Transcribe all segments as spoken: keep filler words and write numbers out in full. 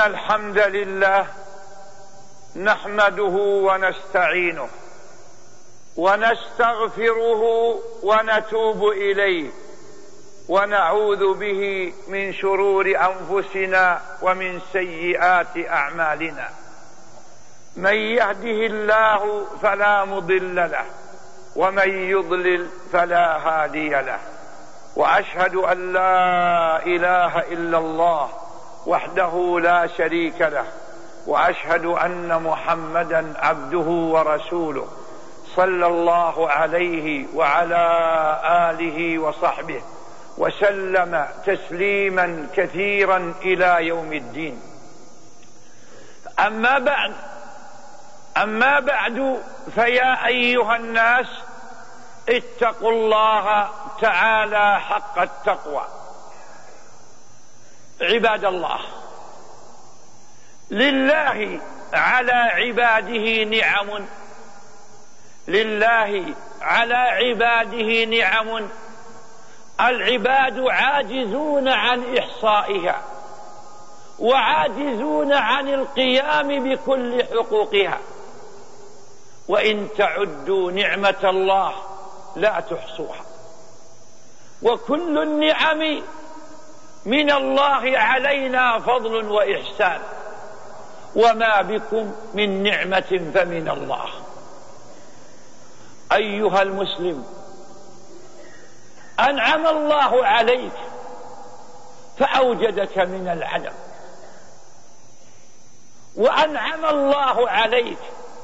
إن الحمد لله نحمده ونستعينه ونستغفره ونتوب إليه ونعوذ به من شرور أنفسنا ومن سيئات أعمالنا. من يهده الله فلا مضل له ومن يضلل فلا هادي له، وأشهد أن لا إله إلا الله وحده لا شريك له، وأشهد أن محمدا عبده ورسوله صلى الله عليه وعلى آله وصحبه وسلم تسليما كثيرا إلى يوم الدين. أما بعد أما بعد فيا أيها الناس، اتقوا الله تعالى حق التقوى. عباد الله، لله على عباده نعم لله على عباده نعم العباد عاجزون عن إحصائها وعاجزون عن القيام بكل حقوقها، وإن تعدوا نعمة الله لا تحصوها. وكل النعم من الله علينا فضل وإحسان، وما بكم من نعمة فمن الله. أيها المسلم، أنعم الله عليك فأوجدك من العدم، وأنعم الله عليك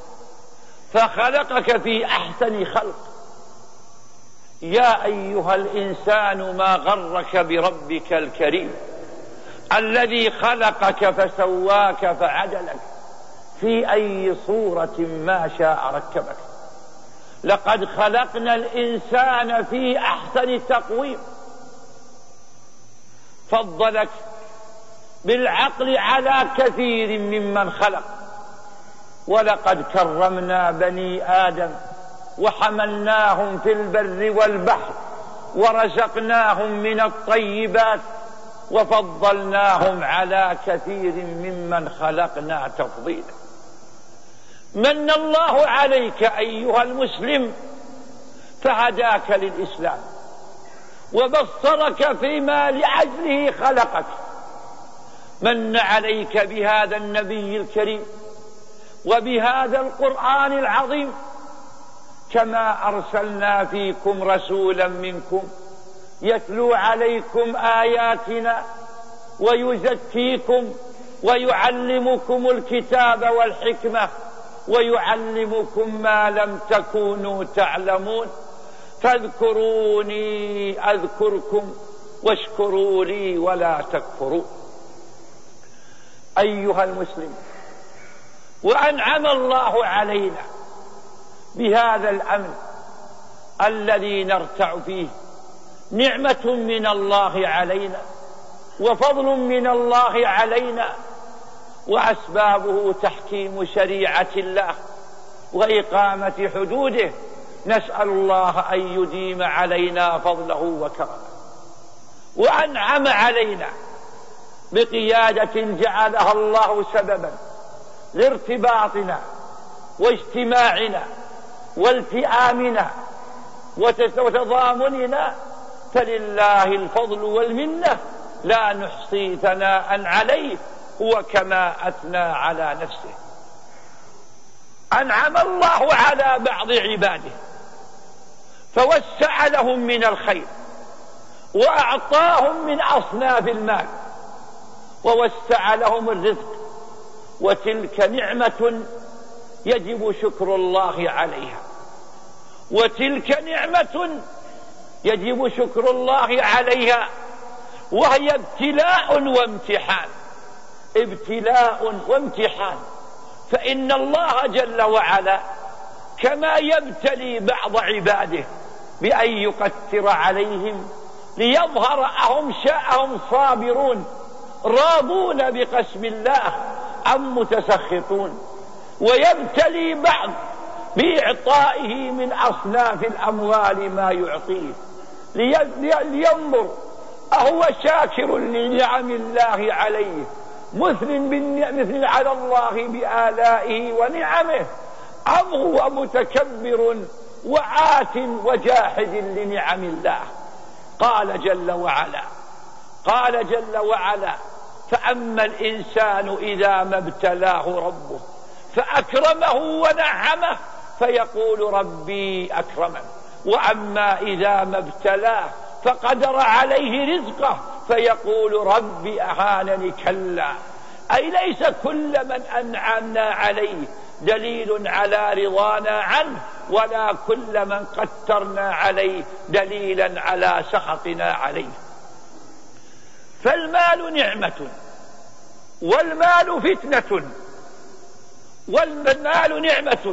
فخلقك في أحسن خلق. يا أيها الإنسان ما غرك بربك الكريم الذي خلقك فسواك فعدلك في أي صورة ما شاء ركبك. لقد خلقنا الإنسان في أحسن تقويم، فضلك بالعقل على كثير ممن خلق. ولقد كرمنا بني آدم وحملناهم في البر والبحر ورزقناهم من الطيبات وفضلناهم على كثير ممن خلقنا تفضيلا. من الله عليك أيها المسلم فهداك للإسلام وبصرك فيما لأجله خلقك. من عليك بهذا النبي الكريم وبهذا القرآن العظيم، كما أرسلنا فيكم رسولا منكم يتلو عليكم آياتنا ويزكيكم ويعلمكم الكتاب والحكمة ويعلمكم ما لم تكونوا تعلمون، فاذكروني أذكركم واشكروا لي ولا تكفرون. أيها المسلم، وأنعم الله علينا بهذا الأمن الذي نرتع فيه، نعمة من الله علينا وفضل من الله علينا، وأسبابه تحكيم شريعة الله وإقامة حدوده. نسأل الله أن يديم علينا فضله وكرمه. وأنعم علينا بقيادة جعلها الله سببا لارتباطنا واجتماعنا والتئامنا وتضامننا، فلله الفضل والمنة لا نحصي ثناء عليه هو كما أثنى على نفسه. أنعم الله على بعض عباده فوسع لهم من الخير وأعطاهم من أصناف المال ووسع لهم الرزق، وتلك نعمة يجب شكر الله عليها، وتلك نعمة يجب شكر الله عليها، وهي ابتلاء وامتحان. ابتلاء وامتحان، فإن الله جل وعلا كما يبتلي بعض عباده بأن يقتر عليهم ليظهر أهم شاءهم صابرون راضون بقسم الله أم متسخطون، ويبتلي بعض بإعطائه من أصناف الأموال ما يعطيه لينظر أهو شاكر لنعم الله عليه مثل على الله بآلائه ونعمه، أم هو متكبر وعات وجاحد لنعم الله؟ قال جل وعلا قال جل وعلا فأما الإنسان إذا ما ابتلاه ربه فأكرمه ونعمه فيقول ربي أكرمن، وأما إذا ما ابتلاه فقدر عليه رزقه فيقول ربي أهانني. كلا، أي ليس كل من أنعمنا عليه دليل على رضانا عنه، ولا كل من قترنا عليه دليلا على سخطنا عليه. فالمال نعمة، والمال فتنة، والمال نعمة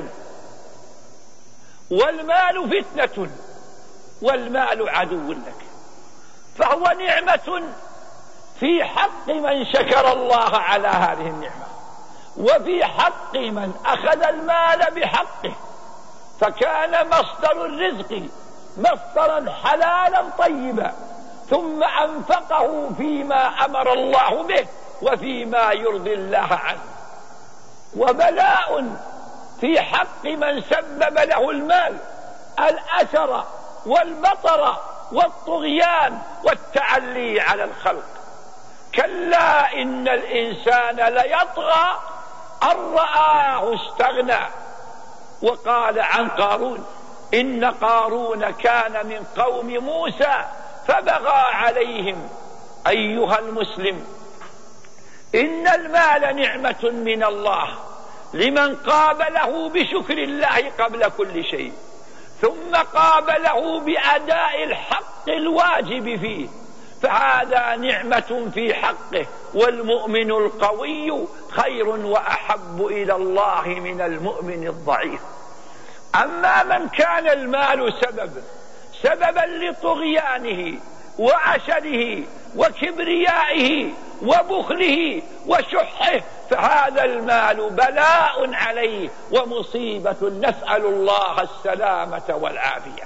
والمال فتنة والمال عدو لك. فهو نعمة في حق من شكر الله على هذه النعمة، وفي حق من أخذ المال بحقه، فكان مصدر الرزق مصدرا حلالا طيبا ثم أنفقه فيما أمر الله به وفيما يرضي الله عنه. وبلاء في حق من سبب له المال الأثر والبطر والطغيان والتعلي على الخلق. كلا إن الإنسان ليطغى أن رآه استغنى. وقال عن قارون إن قارون كان من قوم موسى فبغى عليهم. أيها المسلم، إن المال نعمة من الله لمن قابله بشكر الله قبل كل شيء، ثم قابله بأداء الحق الواجب فيه، فهذا نعمة في حقه. والمؤمن القوي خير وأحب إلى الله من المؤمن الضعيف. أما من كان المال سبب سببا لطغيانه وعشره وكبريائه وبخله وشحه، فهذا المال بلاء عليه ومصيبة، نسأل الله السلامة والعافية.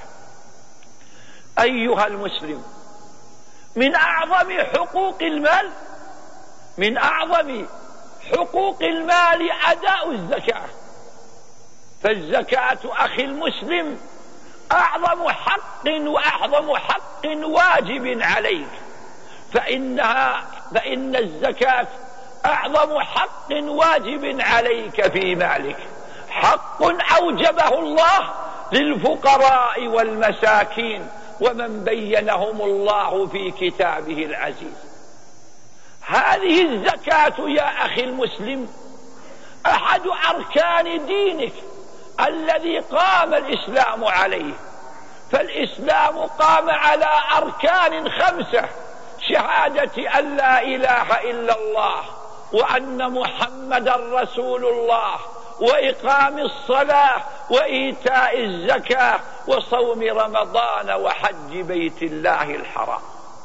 أيها المسلم، من أعظم حقوق المال من أعظم حقوق المال أداء الزكاة. فالزكاة أخي المسلم أعظم حق وأعظم حق واجب عليك، فإنها فإن الزكاة أعظم حق واجب عليك في مالك، حق أوجبه الله للفقراء والمساكين ومن بينهم الله في كتابه العزيز. هذه الزكاة يا أخي المسلم أحد أركان دينك الذي قام الإسلام عليه. فالإسلام قام على أركان خمسة: شهادة أن لا إله إلا الله وأن محمدا رسول الله، وإقام الصلاة، وإيتاء الزكاة، وصوم رمضان، وحج بيت الله الحرام.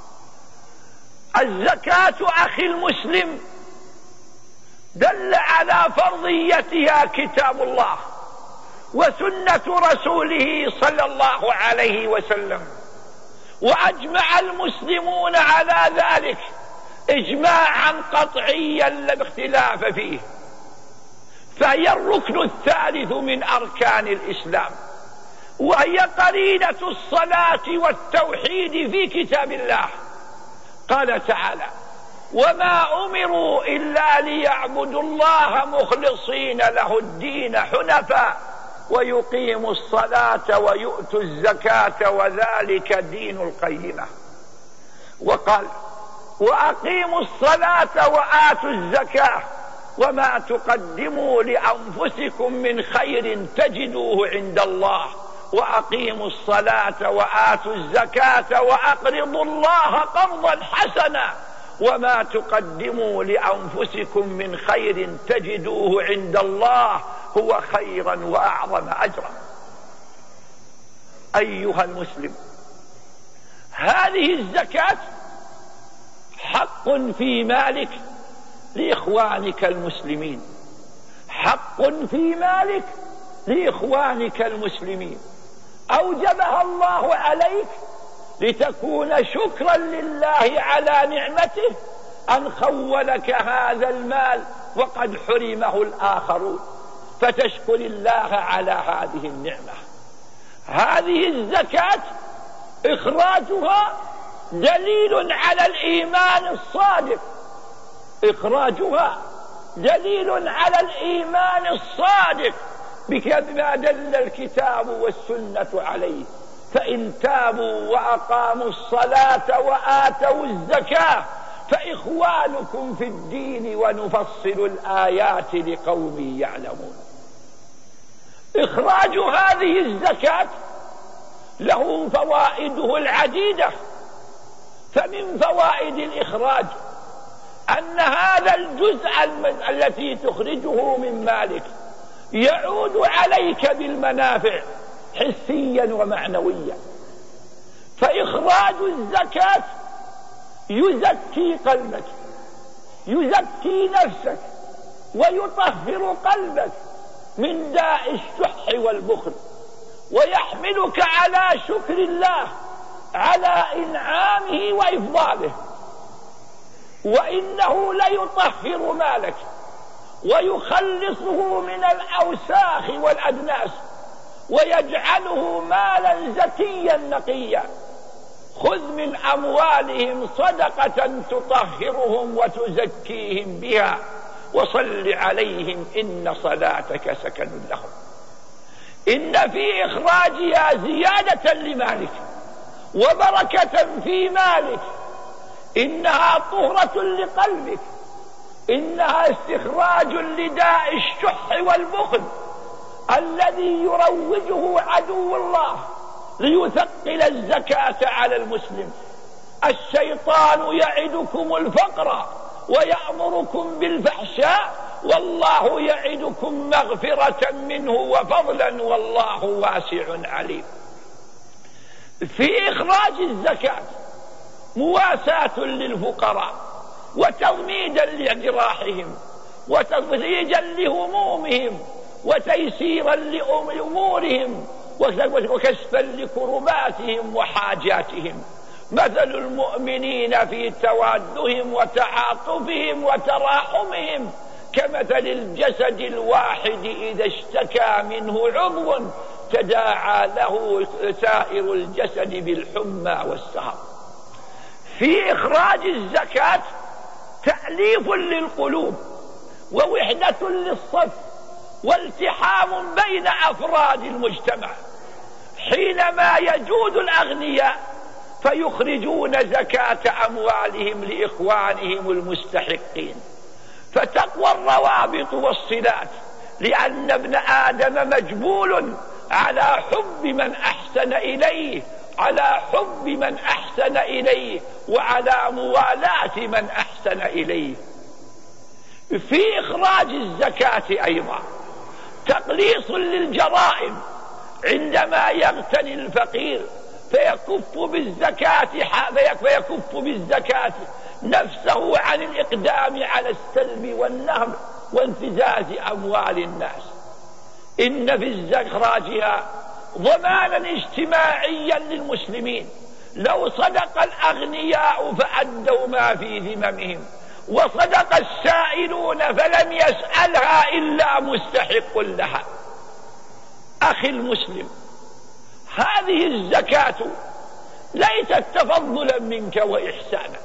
الزكاة أخي المسلم دل على فرضيتها كتاب الله وسنة رسوله صلى الله عليه وسلم، وأجمع المسلمون على ذلك إجماعا قطعيا لا اختلاف فيه. فهي الركن الثالث من أركان الإسلام، وهي قرينة الصلاة والتوحيد في كتاب الله. قال تعالى: وما أمروا إلا ليعبدوا الله مخلصين له الدين حنفاء ويقيموا الصلاة ويؤتوا الزكاة وذلك دين القيمة. وقال: وأقيموا الصلاة وآتوا الزكاة وما تقدموا لأنفسكم من خير تجدوه عند الله وأقيموا الصلاة وآتوا الزكاة وأقرضوا الله قرضا حسنا وما تقدموا لأنفسكم من خير تجدوه عند الله هو خيرا وأعظم أجرا. أيها المسلم، هذه الزكاة حق في مالك لإخوانك المسلمين، حق في مالك لإخوانك المسلمين، أوجبها الله عليك لتكون شكرا لله على نعمته، أن خولك هذا المال وقد حرمه الآخرون، فتشكر الله على هذه النعمة. هذه الزكاة إخراجها دليل على الإيمان الصادق، إخراجها دليل على الإيمان الصادق بما دل الكتاب والسنة عليه. فإن تابوا وأقاموا الصلاة وآتوا الزكاة فإخوانكم في الدين ونفصل الآيات لقوم يعلمون. إخراج هذه الزكاة له فوائده العديدة. فمن فوائد الإخراج أن هذا الجزء التي تخرجه من مالك يعود عليك بالمنافع حسيا ومعنويا. فإخراج الزكاة يزكي قلبك، يزكي نفسك، ويطهر قلبك من داء الشح والبخل، ويحملك على شكر الله على إنعامه وإفضاله. وإنه ليطهر مالك ويخلصه من الأوساخ والأدناس ويجعله مالا زكيا نقيا. خذ من أموالهم صدقة تطهرهم وتزكيهم بها وصل عليهم إن صلاتك سكن لهم. إن في إخراجها زيادة لمالك وبركة في مالك. إنها طهرة لقلبك، إنها استخراج لداء الشح والبخل الذي يروجه عدو الله ليثقل الزكاة على المسلم. الشيطان يعدكم الفقر ويأمركم بالفحشاء والله يعدكم مغفرة منه وفضلا والله واسع عليم. في إخراج الزكاة مواساة للفقراء وتضميدا لجراحهم وتفريجا لهمومهم وتيسيرا لأمورهم وكشفا لكرباتهم وحاجاتهم. مثل المؤمنين في توادهم وتعاطفهم وتراحمهم كمثل الجسد الواحد إذا اشتكى منه عضو تداعى له سائر الجسد بالحمى والسهر. في إخراج الزكاة تأليف للقلوب ووحدة للصف والتحام بين أفراد المجتمع. حينما يجود الأغنياء فيخرجون زكاة أموالهم لإخوانهم المستحقين فتقوى الروابط والصلات، لأن ابن آدم مجبول على حب من أحسن إليه، على حب من أحسن إليه وعلى موالاة من أحسن إليه. في إخراج الزكاة أيضا تقليص للجرائم. عندما يغتني الفقير فيكف بالزكاة فيكف بالزكاة نفسه عن الإقدام على السلب والنهب وانتزاز أموال الناس. إن في إخراجها ضمانا اجتماعيا للمسلمين. لو صدق الأغنياء فأدوا ما في ذممهم وصدق السائلون فلم يسألها إلا مستحق لها. أخي المسلم، هذه الزكاة ليست تفضلا منك وإحسانا،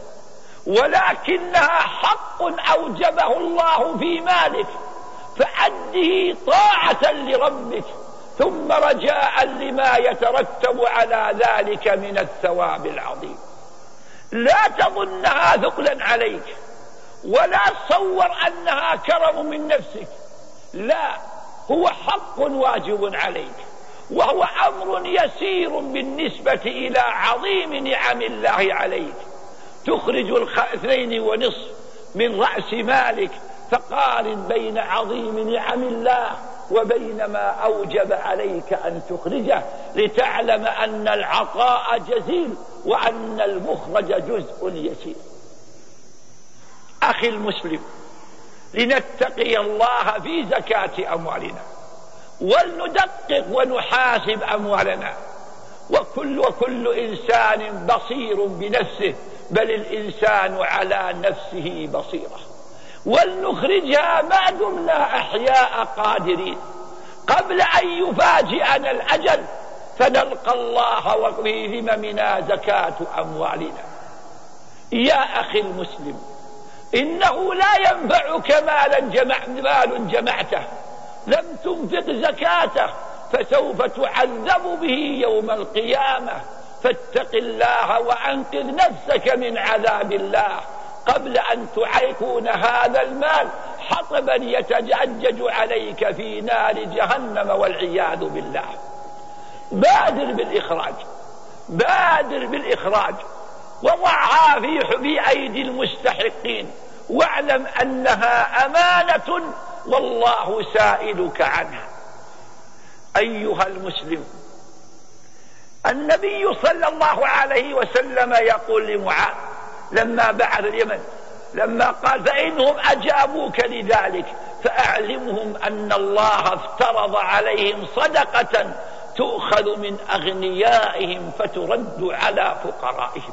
ولكنها حق أوجبه الله في مالك فأده طاعة لربك ثم رجاء لما يترتب على ذلك من الثواب العظيم. لا تظنها ثقلا عليك ولا تصور أنها كرم من نفسك، لا، هو حق واجب عليك، وهو أمر يسير بالنسبة إلى عظيم نعم الله عليك. تخرج الاثنين ونصف من رأس مالك فقارن بين عظيم نعم الله وبين ما أوجب عليك أن تخرجه لتعلم أن العطاء جزيل وأن المخرج جزء يسير. أخي المسلم، لنتقي الله في زكاة أموالنا ولندقق ونحاسب أموالنا. وكل, وكل إنسان بصير بنفسه بل الإنسان على نفسه بصيرة، ولنخرجها ما دمنا أحياء قادرين قبل أن يفاجئنا الأجل فنلقى الله وفي ذممنا زكاة أموالنا. يا أخي المسلم، إنه لا ينفعك مالا جمع مال جمعته لم تنفق زكاته فسوف تعذب به يوم القيامة، فاتق الله وأنقذ نفسك من عذاب الله قبل أن تعيكون هذا المال حطبا يتججج عليك في نار جهنم والعياذ بالله. بادر بالإخراج، بادر بالإخراج وضعها في أيدي المستحقين، واعلم أنها أمانة والله سائلك عنها. أيها المسلم، النبي صلى الله عليه وسلم يقول لمعاذ لما بعث اليمن، لما قال فإنهم أجابوك لذلك فأعلمهم أن الله افترض عليهم صدقة تؤخذ من أغنيائهم فترد على فقرائهم.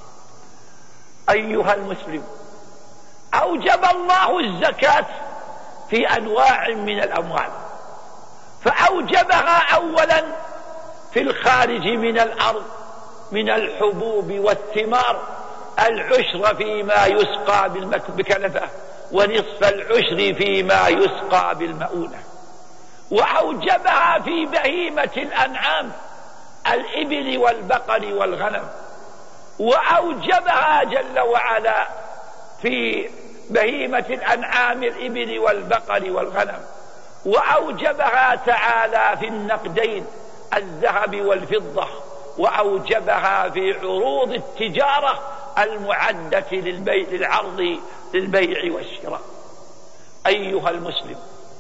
أيها المسلم، أوجب الله الزكاة في أنواع من الأموال، فأوجبها أولا في الخارج من الأرض من الحبوب والثمار العشر فيما يسقى بكلفة ونصف العشر فيما يسقى بالمؤونة، وأوجبها في بهيمة الأنعام الإبل والبقر والغنم، وأوجبها جل وعلا في بهيمة الأنعام الإبل والبقر والغنم، وأوجبها تعالى في النقدين الذهب والفضة، وأوجبها في عروض التجارة المعدة للبيع للعرض للبيع والشراء. أيها المسلم،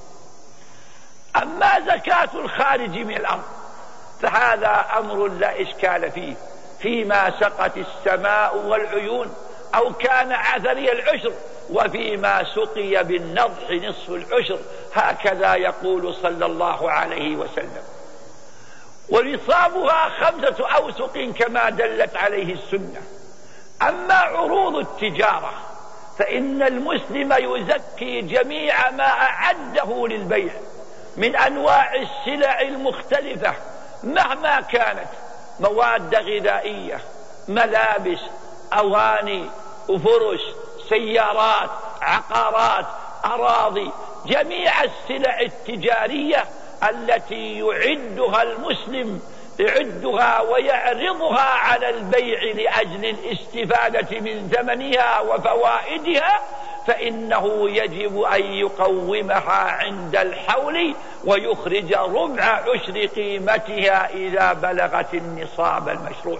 أما زكاة الخارج من الأرض فهذا أمر لا إشكال فيه، فيما سقت السماء والعيون أو كان عذري العشر، وفيما سقي بالنضح نصف العشر، هكذا يقول صلى الله عليه وسلم. ونصابها خمسة أوسق كما دلت عليه السنة. أما عروض التجارة فإن المسلم يزكي جميع ما أعده للبيع من أنواع السلع المختلفة مهما كانت، مواد غذائية، ملابس، أواني، فرش، سيارات، عقارات، أراضي، جميع السلع التجارية التي يعدها المسلم يعدها ويعرضها على البيع لأجل الاستفادة من ثمنها وفوائدها، فإنه يجب أن يقومها عند الحول ويخرج ربع عشر قيمتها إذا بلغت النصاب المشروع.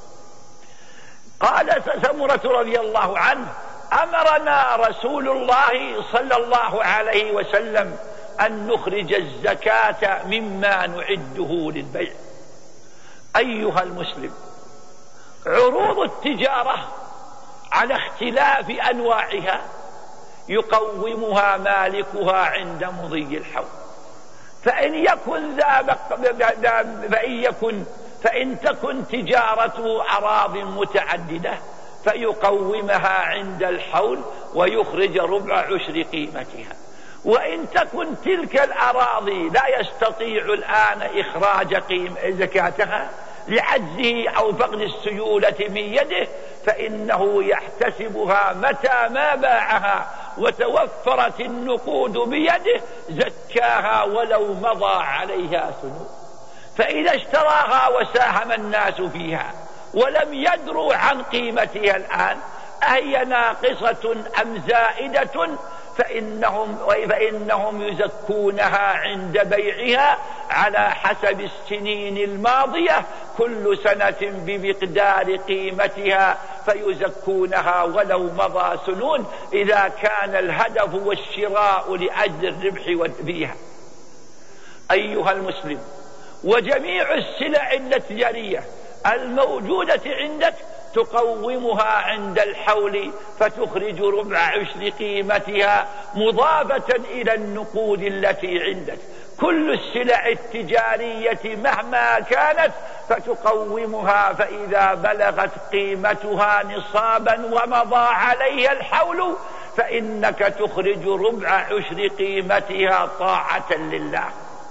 قال سمرة رضي الله عنه: أمرنا رسول الله صلى الله عليه وسلم أن نخرج الزكاة مما نعده للبيع. أيها المسلم، عروض التجارة على اختلاف أنواعها يقومها مالكها عند مضي الحول، فإن يكن ذا فإن يكن فإن تكن تجارته أراض متعددة فيقومها عند الحول ويخرج ربع عشر قيمتها. وإن تكن تلك الأراضي لا يستطيع الآن إخراج قيم زكاتها لعجزه أو فقد السيولة من يده، فإنه يحتسبها متى ما باعها وتوفرت النقود بيده زكاها ولو مضى عليها سنون. فإذا اشتراها وساهم الناس فيها ولم يدروا عن قيمتها الآن أهي ناقصة أم زائدة فإنهم, فإنهم يزكونها عند بيعها على حسب السنين الماضية كل سنة بمقدار قيمتها، فيزكونها ولو مضى سنون إذا كان الهدف والشراء لأجل الربح فيها. أيها المسلم، وجميع السلع التجارية الموجودة عندك تقومها عند الحول فتخرج ربع عشر قيمتها مضافة إلى النقود التي عندك. كل السلع التجارية مهما كانت فتقومها، فإذا بلغت قيمتها نصابا ومضى عليها الحول فإنك تخرج ربع عشر قيمتها طاعة لله.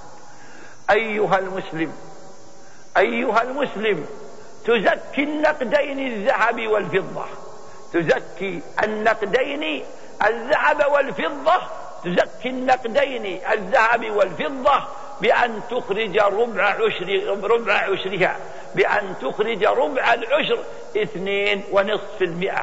أيها المسلم أيها المسلم تزكي النقدين الذهب والفضة، تزكي النقدين الذهب والفضة تزكي النقدين الذهب والفضة بأن تخرج ربع عشر ربع عشرها بأن تخرج ربع العشر اثنين ونصف المئة.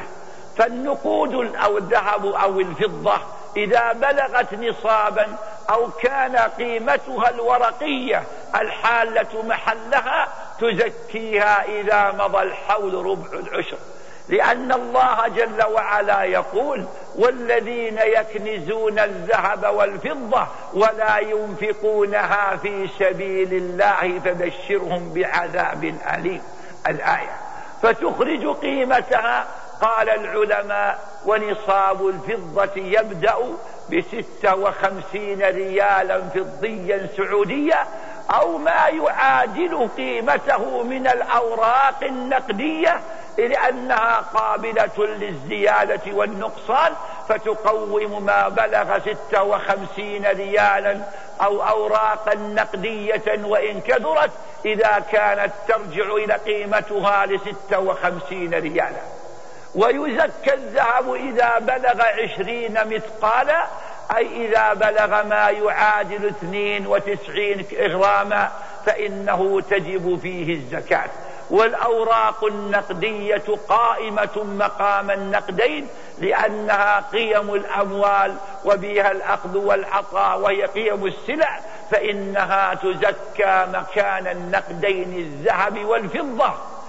فالنقود أو الذهب أو الفضة إذا بلغت نصابا أو كان قيمتها الورقية الحالة محلها تزكيها إذا مضى الحول ربع العشر، لأن الله جل وعلا يقول: والذين يكنزون الذهب والفضة ولا ينفقونها في سبيل الله فبشرهم بعذاب أليم. الآية. فتخرج قيمتها. قال العلماء: ونصاب الفضة يبدأ بستة وخمسين ريالا فضيا سعودية أو ما يعادل قيمته من الأوراق النقدية، لأنها قابلة للزيادة والنقصان، فتقوم ما بلغ ستة وخمسين ريالا أو أوراقا نقدية وإن كثرت إذا كانت ترجع إلى قيمتها لستة وخمسين ريالا. ويزكى الذهب إذا بلغ عشرين مثقالا، أي إذا بلغ ما يعادل اثنين وتسعين غراما فإنه تجب فيه الزكاة. والأوراق النقدية قائمة مقام النقدين، لأنها قيم الأموال وبها الأخذ والعطاء وهي قيم السلع، فإنها تزكى مكان النقدين الذهب والفضة.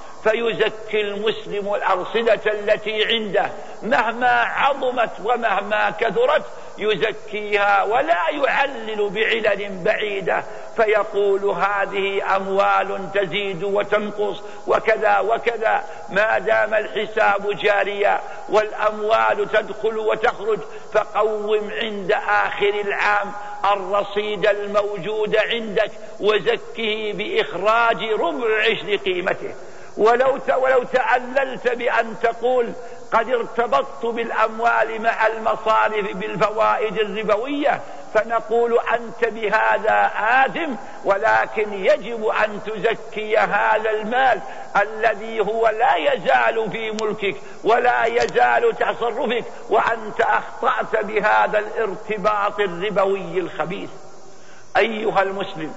فيزكي المسلم الأرصدة التي عنده مهما عظمت ومهما كثرت، يزكيها ولا يعلل بعلل بعيدة فيقول: هذه أموال تزيد وتنقص وكذا وكذا، ما دام الحساب جاريا والأموال تدخل وتخرج. فقوم عند آخر العام الرصيد الموجود عندك وزكه بإخراج ربع عشر قيمته. ولو ولو تعللت بأن تقول: قد ارتبطت بالأموال مع المصارف بالفوائد الربوية، فنقول: أنت بهذا آثم، ولكن يجب أن تزكي هذا المال الذي هو لا يزال في ملكك ولا يزال تصرفك، وأنت أخطأت بهذا الارتباط الربوي الخبيث. أيها المسلم،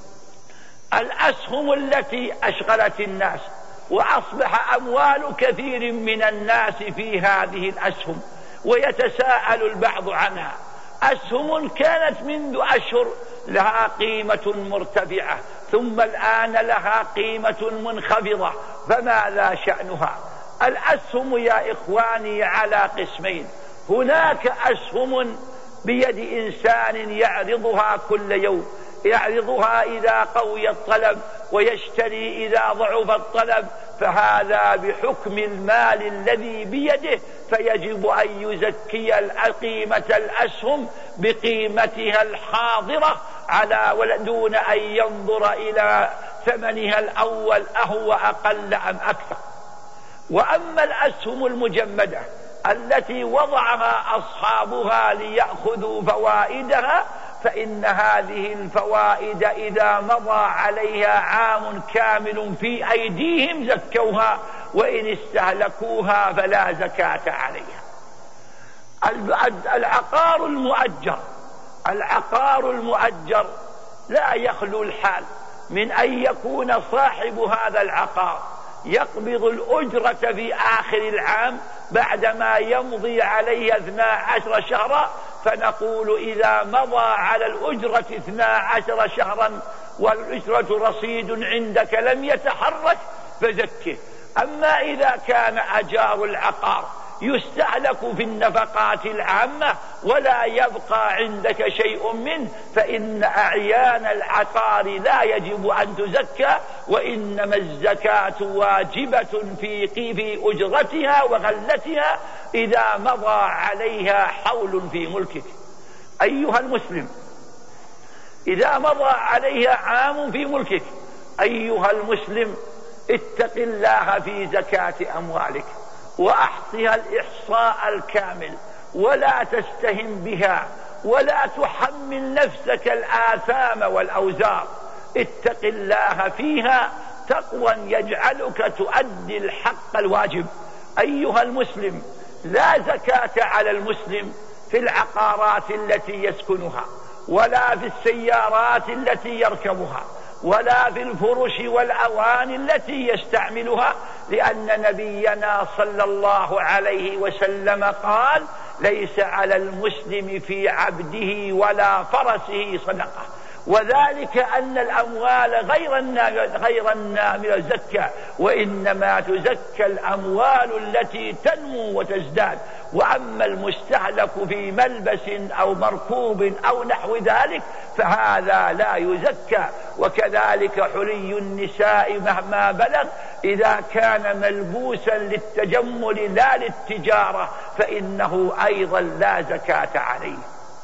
الأسهم التي أشغلت الناس وأصبح أموال كثير من الناس في هذه الأسهم، ويتساءل البعض عنها. أسهم كانت منذ أشهر لها قيمة مرتفعة، ثم الآن لها قيمة منخفضة، فماذا شأنها؟ الأسهم يا إخواني على قسمين: هناك أسهم بيد إنسان يعرضها كل يوم، يعرضها إذا قوي الطلب ويشتري إذا ضعف الطلب، فهذا بحكم المال الذي بيده، فيجب أن يزكي قيمة الأسهم بقيمتها الحاضرة على دون أن ينظر إلى ثمنها الأول أهو أقل أم أكثر. وأما الأسهم المجمدة التي وضعها أصحابها ليأخذوا فوائدها، فإن هذه الفوائد إذا مضى عليها عام كامل في أيديهم زكوها، وإن استهلكوها فلا زكاة عليها. العقار المؤجر العقار المؤجر لا يخلو الحال من أن يكون صاحب هذا العقار يقبض الأجرة في آخر العام بعدما يمضي عليه اثنا عشر شهرا، فنقول: إذا مضى على الأجرة اثنا عشر شهرا والأجرة رصيد عندك لم يتحرك فزكه. أما إذا كان أجار العقار يستهلك في النفقات العامة ولا يبقى عندك شيء منه، فإن أعيان العقار لا يجب أن تزكى، وإنما الزكاة واجبة في في أجرتها وغلتها إذا مضى عليها حول في ملكك. أيها المسلم، إذا مضى عليها عام في ملكك أيها المسلم، اتق الله في زكاة أموالك وأحصها الإحصاء الكامل، ولا تستهن بها، ولا تحمل نفسك الآثام والأوزار. اتق الله فيها تقوى يجعلك تؤدي الحق الواجب. أيها المسلم، لا زكاة على المسلم في العقارات التي يسكنها، ولا في السيارات التي يركبها، ولا في الفرش والأواني التي يستعملها، لأن نبينا صلى الله عليه وسلم قال: ليس على المسلم في عبده ولا فرسه صدقة. وذلك أن الأموال غير النامرة غير النامرة زكاة، وإنما تزكى الأموال التي تنمو وتزداد. وأما المستهلك في ملبس أو مركوب أو نحو ذلك فهذا لا يزكى. وكذلك حلي النساء مهما بلغ إذا كان ملبوسا للتجمل لا للتجارة فإنه أيضا لا زكاة عليه.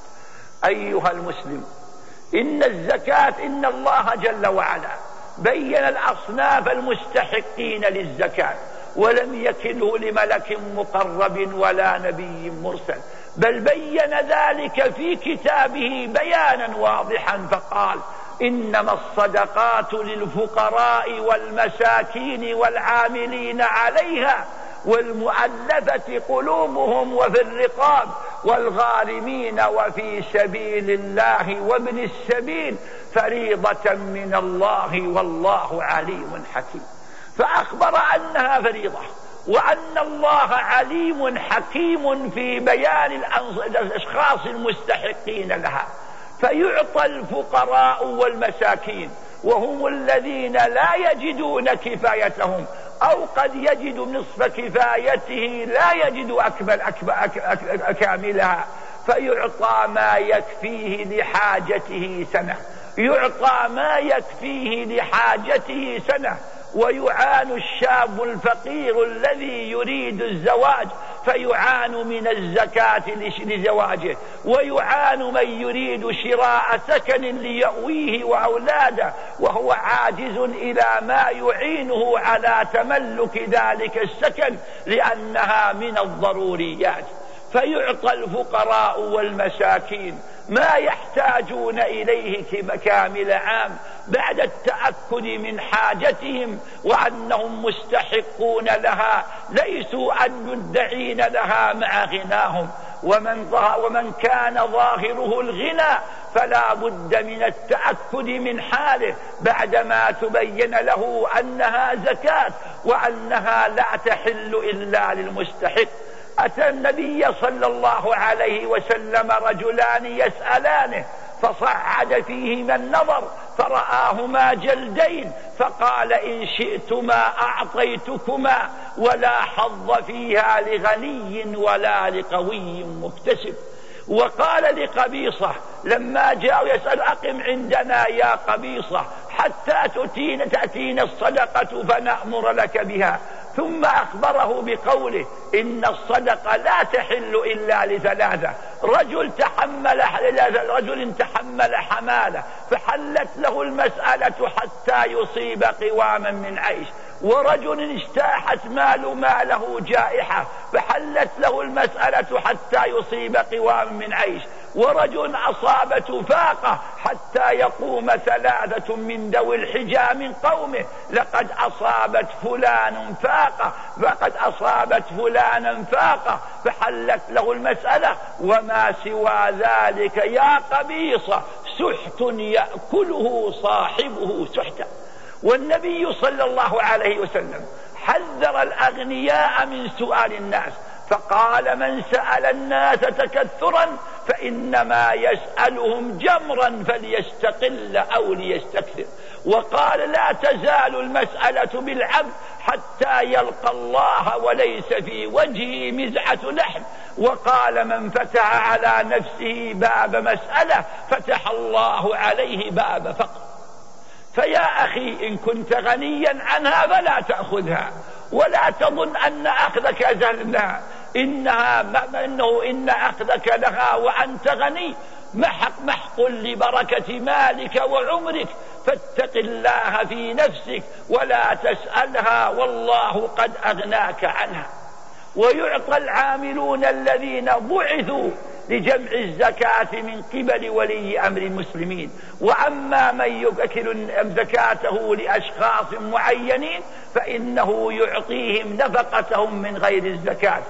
أيها المسلم، إن الزكاة إن الله جل وعلا بين الأصناف المستحقين للزكاة، ولم يكله لملك مقرب ولا نبي مرسل، بل بين ذلك في كتابه بيانا واضحا فقال: إنما الصدقات للفقراء والمساكين والعاملين عليها والمؤلفة قلوبهم وفي الرقاب والغارمين وفي سبيل الله وابن السبيل فريضة من الله والله عليم حكيم. فأخبر أنها فريضة، وأن الله عليم حكيم في بيان الأشخاص المستحقين لها. فيعطى الفقراء والمساكين، وهم الذين لا يجدون كفايتهم، أو قد يجد نصف كفايته لا يجد أكمل أكاملها، فيعطى ما يكفيه لحاجته سنة يعطى ما يكفيه لحاجته سنة ويعان الشاب الفقير الذي يريد الزواج فيعان من الزكاة لزواجه، ويعان من يريد شراء سكن ليأويه وأولاده وهو عاجز إلى ما يعينه على تملك ذلك السكن لأنها من الضروريات. فيعطى الفقراء والمساكين ما يحتاجون إليه كامل عام بعد التأكد من حاجتهم وأنهم مستحقون لها، ليسوا أن يدعين لها مع غناهم. ومن, ومن كان ظاهره الغنى فلا بد من التأكد من حاله بعدما تبين له أنها زكاة وأنها لا تحل إلا للمستحق. أتى النبي صلى الله عليه وسلم رجلان يسألانه فصعد فيهما النظر فرآهما جلدين، فقال: إن شئتما أعطيتكما ولا حظ فيها لغني ولا لقوي مكتسب. وقال لقبيصة لما جاء يسأل: أقم عندنا يا قبيصة حتى تأتين تأتين الصدقة فنأمر لك بها. ثم أخبره بقوله: إن الصدقة لا تحل إلا لثلاثة: رجل تحمل رجل تحمل حمالة فحلت له المسألة حتى يصيب قواما من عيش، ورجل اجتاحت مال ماله جائحة فحلت له المسألة حتى يصيب قواما من عيش، ورجل أصابته فاقة حتى يقوم ثلاثة من ذوي الحجى من قومه: لقد أصابت فلان فاقة فقد أصابت فلانا فاقة فحلت له المسألة. وما سوى ذلك يا قبيصة سحت يأكله صاحبه سحتا. والنبي صلى الله عليه وسلم حذر الأغنياء من سؤال الناس فقال: من سأل الناس تكثرا فإنما يسألهم جمرا فليستقل أو ليستكثر. وقال: لا تزال المسألة بالعبد حتى يلقى الله وليس في وجهه مزعة لحم. وقال: من فتح على نفسه باب مسألة فتح الله عليه باب فقر. فيا أخي، إن كنت غنيا عنها فلا تأخذها، ولا تظن أن أخذك أزل لها، إنها إنه إن أخذك لها وأنت غني محق محق لبركة مالك وعمرك، فاتق الله في نفسك ولا تسألها والله قد أغناك عنها. ويعطى العاملون الذين بعثوا لجمع الزكاة من قبل ولي أمر المسلمين. وأما من يوكل زكاته لأشخاص معينين فإنه يعطيهم نفقتهم من غير الزكاة.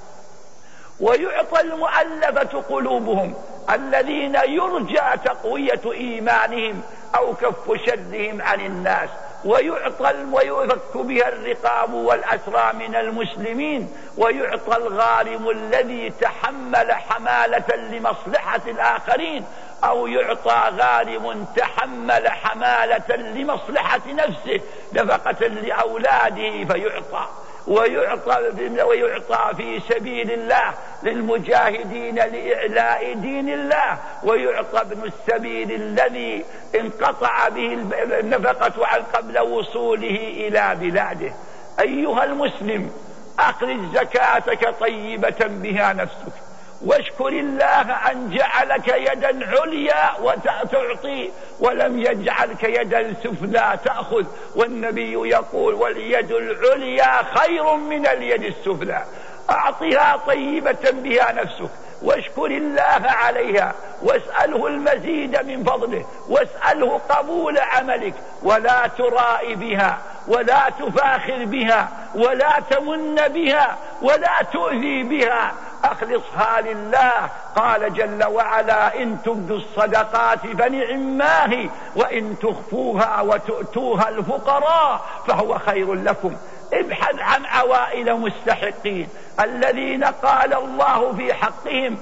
ويعطى المؤلفة قلوبهم الذين يرجى تقوية إيمانهم أو كف شرهم عن الناس. ويعطى ويفك بها الرقاب والأسرى من المسلمين. ويعطى الغارم الذي تحمل حمالة لمصلحة الآخرين، أو يعطى غارم تحمل حمالة لمصلحة نفسه نفقة لأولاده فيعطى. ويعطى, ويعطى في سبيل الله للمجاهدين لإعلاء دين الله. ويعطى ابن السبيل الذي انقطع به النفقة عن قبل وصوله إلى بلاده. أيها المسلم، أخرج زكاتك طيبة بها نفسك، واشكر الله أن جعلك يدا عليا وتعطي ولم يجعلك يدا سفلى تأخذ. والنبي يقول واليد العليا خير من اليد السفلى. أعطها طيبة بها نفسك واشكر الله عليها، واسأله المزيد من فضله، واسأله قبول عملك، ولا ترائي بها ولا تفاخر بها ولا تمن بها ولا تؤذي بها، أخلصها لله. قال جل وعلا إن تبدوا الصدقات فنعماه وإن تخفوها وتؤتوها الفقراء فهو خير لكم. ابحث عن عوائل مستحقين الذين قال الله في حقهم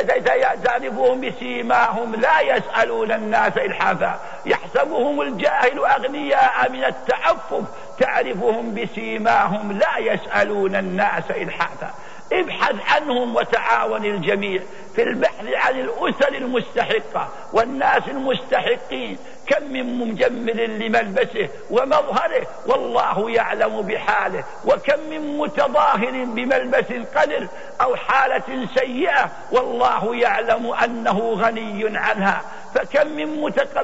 تعرفهم بسيماهم لا يسألون الناس إلحافا، يحسبهم الجاهل أغنياء من التعفف، تعرفهم بسيماهم لا يسألون الناس إلحافا. ابحث عنهم وتعاون الجميع في البحث عن الأسر المستحقة والناس المستحقين. كم من مجمل لملبسه ومظهره والله يعلم بحاله، وكم من متظاهر بملبس قذر أو حالة سيئة والله يعلم أنه غني عنها. فكم من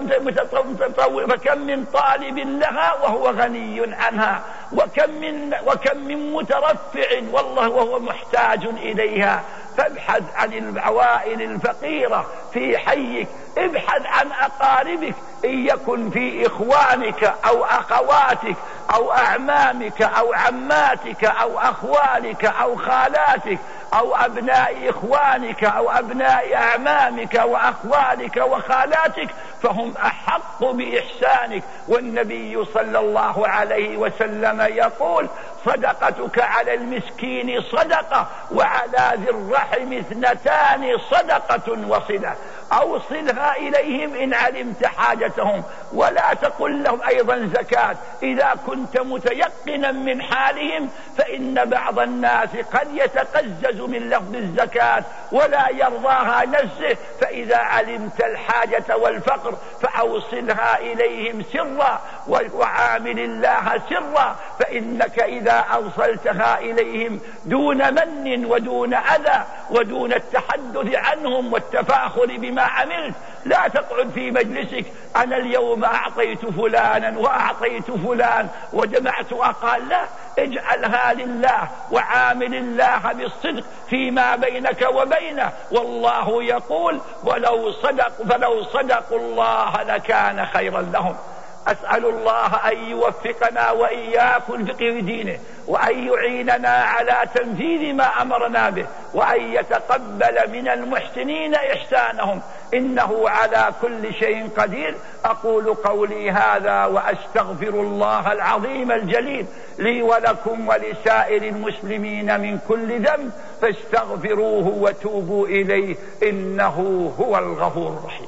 متطور فكم من طالب لها وهو غني عنها، وكم من وكم من مترفع والله وهو محتاج إليها. فابحث عن العوائل الفقيرة في حيك، ابحث عن أقاربك إن يكن في إخوانك أو أخواتك أو أعمامك أو عماتك أو أخوالك أو خالاتك أو أبناء إخوانك أو أبناء أعمامك وأخوالك وخالاتك، فهم أحق بإحسانك. والنبي صلى الله عليه وسلم يقول صدقتك على المسكين صدقة وعلى ذي الرحم اثنتان صدقة وصلة. أوصلها إليهم إن علمت حاجتهم، ولا تقل لهم أيضا زكاة إذا كنت متيقنا من حالهم، فإن بعض الناس قد يتقزز من لفظ الزكاة ولا يرضاها نفسه. فإذا علمت الحاجة والفقر فأوصلها إليهم سرا وعامل الله سرا، فإنك إذا أوصلتها إليهم دون من ودون أذى ودون التحدث عنهم والتفاخر بما عملت لا تقعد في مجلسك أنا اليوم أعطيت فلانا وأعطيت فلان وجمعت أقال، لا، اجعلها لله وعامل الله بالصدق فيما بينك وبينه. والله يقول ولو صدق فلو صدقوا الله لكان خيرا لهم. أسأل الله أن يوفقنا وإياكم الفقه في دينه، وأن يعيننا على تنفيذ ما أمرنا به، وأن يتقبل من المحسنين إحسانهم، إنه على كل شيء قدير. أقول قولي هذا وأستغفر الله العظيم الجليل لي ولكم ولسائر المسلمين من كل ذنب، فاستغفروه وتوبوا إليه إنه هو الغفور الرحيم.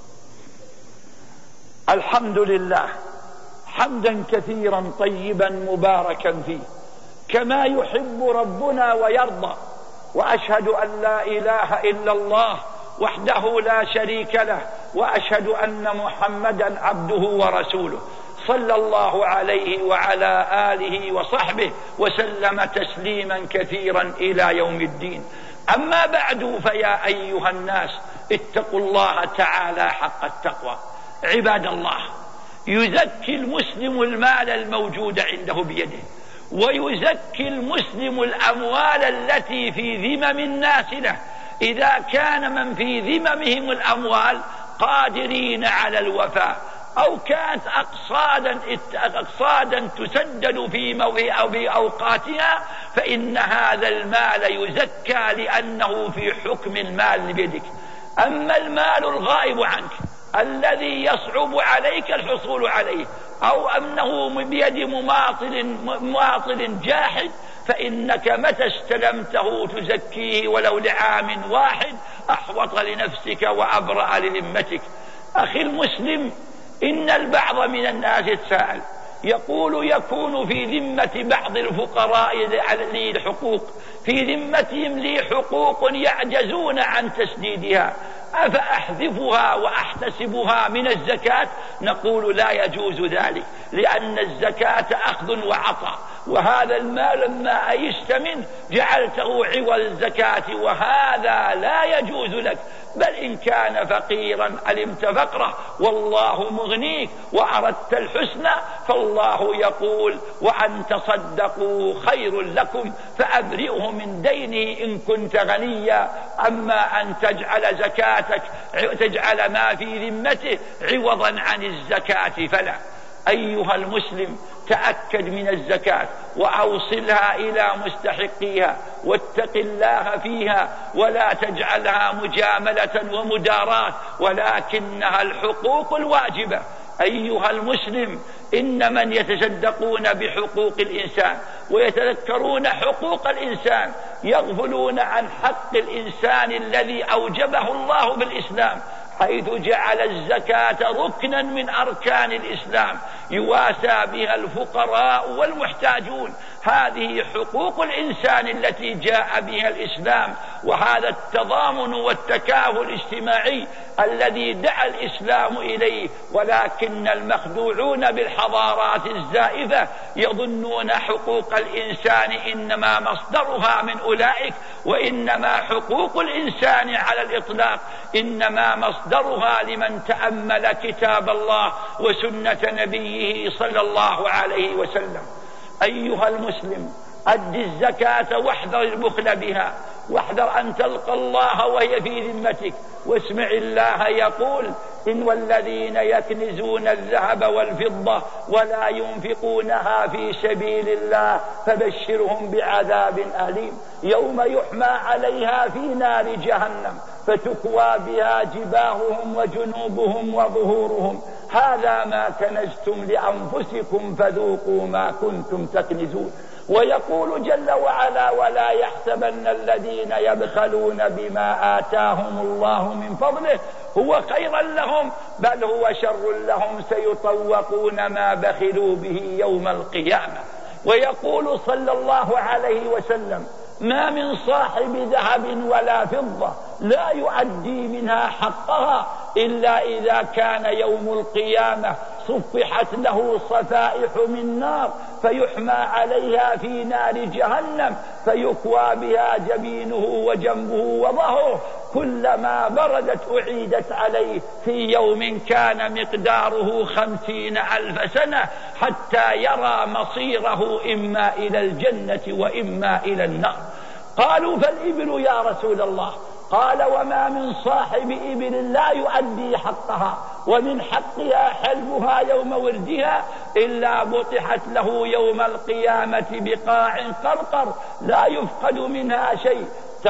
الحمد لله حمدا كثيرا طيبا مباركا فيه كما يحب ربنا ويرضى، وأشهد أن لا إله إلا الله وحده لا شريك له، وأشهد أن محمدا عبده ورسوله صلى الله عليه وعلى آله وصحبه وسلم تسليما كثيرا إلى يوم الدين. أما بعد، فيا أيها الناس، اتقوا الله تعالى حق التقوى. عباد الله، يزكي المسلم المال الموجود عنده بيده، ويزكي المسلم الأموال التي في ذمم الناس له، إذا كان من في ذممهم الأموال قادرين على الوفاء، أو كانت أقصادا, أقصادا تسدد في موعها أو في أوقاتها، فإن هذا المال يزكى لأنه في حكم المال بيدك. أما المال الغائب عنك الذي يصعب عليك الحصول عليه، أو أنه بيد مماطل, مماطل جاحد، فإنك متى استلمته تزكيه ولو لعام واحد، أحوط لنفسك وأبرأ لذمتك. أخي المسلم، إن البعض من الناس يتساءل، يقول يكون في ذمة بعض الفقراء لي حقوق، في ذمتهم لي حقوق يعجزون عن تسديدها، أفأحذفها وأحتسبها من الزكاة؟ نقول لا يجوز ذلك، لأن الزكاة أخذ وعطاء، وهذا المال لما أيست منه جعلته عوض الزكاة، وهذا لا يجوز لك. بل إن كان فقيرا علمت فقره والله مغنيك وأردت الحسنى، فالله يقول وأن تصدقوا خير لكم فأبرئه من دينه إن كنت غنيا. أما أن تجعل زكاتك تجعل ما في ذمته عوضا عن الزكاة فلا. أيها المسلم، تأكد من الزكاة وأوصلها إلى مستحقيها، واتق الله فيها، ولا تجعلها مجاملة ومداراة، ولكنها الحقوق الواجبة. أيها المسلم، إن من يتصدقون بحقوق الإنسان ويتذكرون حقوق الإنسان يغفلون عن حق الإنسان الذي أوجبه الله بالإسلام، حيث جعل الزكاة ركنا من أركان الإسلام يواسى بها الفقراء والمحتاجون. هذه حقوق الإنسان التي جاء بها الإسلام، وهذا التضامن والتكافل الاجتماعي الذي دعا الإسلام إليه. ولكن المخدوعون بالحضارات الزائفة يظنون حقوق الإنسان إنما مصدرها من أولئك، وإنما حقوق الإنسان على الإطلاق إنما مصدرها لمن تأمل كتاب الله وسنة نبيه صلى الله عليه وسلم. أيها المسلم، أد الزكاة واحذر البخل بها، واحذر أن تلقى الله وهي في ذمتك. واسمع الله يقول إن والذين يكنزون الذهب والفضة ولا ينفقونها في سبيل الله فبشرهم بعذاب أليم يوم يحمى عليها في نار جهنم فتكوى بها جباههم وجنوبهم وظهورهم هذا ما كنزتم لأنفسكم فذوقوا ما كنتم تكنزون. ويقول جل وعلا ولا يحسبن الذين يبخلون بما آتاهم الله من فضله هو خيرا لهم بل هو شر لهم سيطوقون ما بخلوا به يوم القيامة. ويقول صلى الله عليه وسلم ما من صاحب ذهب ولا فضة لا يؤدي منها حقها إلا إذا كان يوم القيامة صفحت له صفائح من نار فيحمى عليها في نار جهنم فيكوى بها جبينه وجنبه وظهره كلما بردت أعيدت عليه في يوم كان مقداره خمسين ألف سنة حتى يرى مصيره إما إلى الجنة وإما إلى النار. قالوا فالإبل يا رسول الله؟ قال وما من صاحب إبل لا يؤدي حقها ومن حقها حلبها يوم وردها إلا بطحت له يوم القيامة بقاع قرقر لا يفقد منها شيء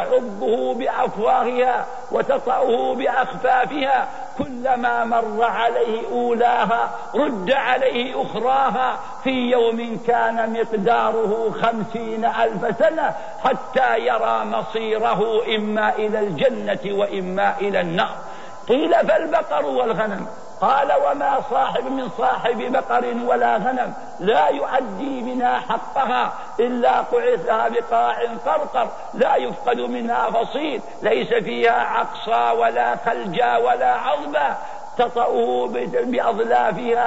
تعبه بأفواهها وتطأه بأخفافها كلما مر عليه أولاها رد عليه أخراها في يوم كان مقداره خمسين ألف سنة حتى يرى مصيره إما إلى الجنة وإما إلى النار. قيل فالبقر والغنم؟ قال وما صاحب من صاحب بقر ولا غنم لا يؤدي منها حقها إلا قعثها بقاع قرقر لا يفقد منها فصيل ليس فيها عقصى ولا خلجا ولا عظبا تطأه بأظلافها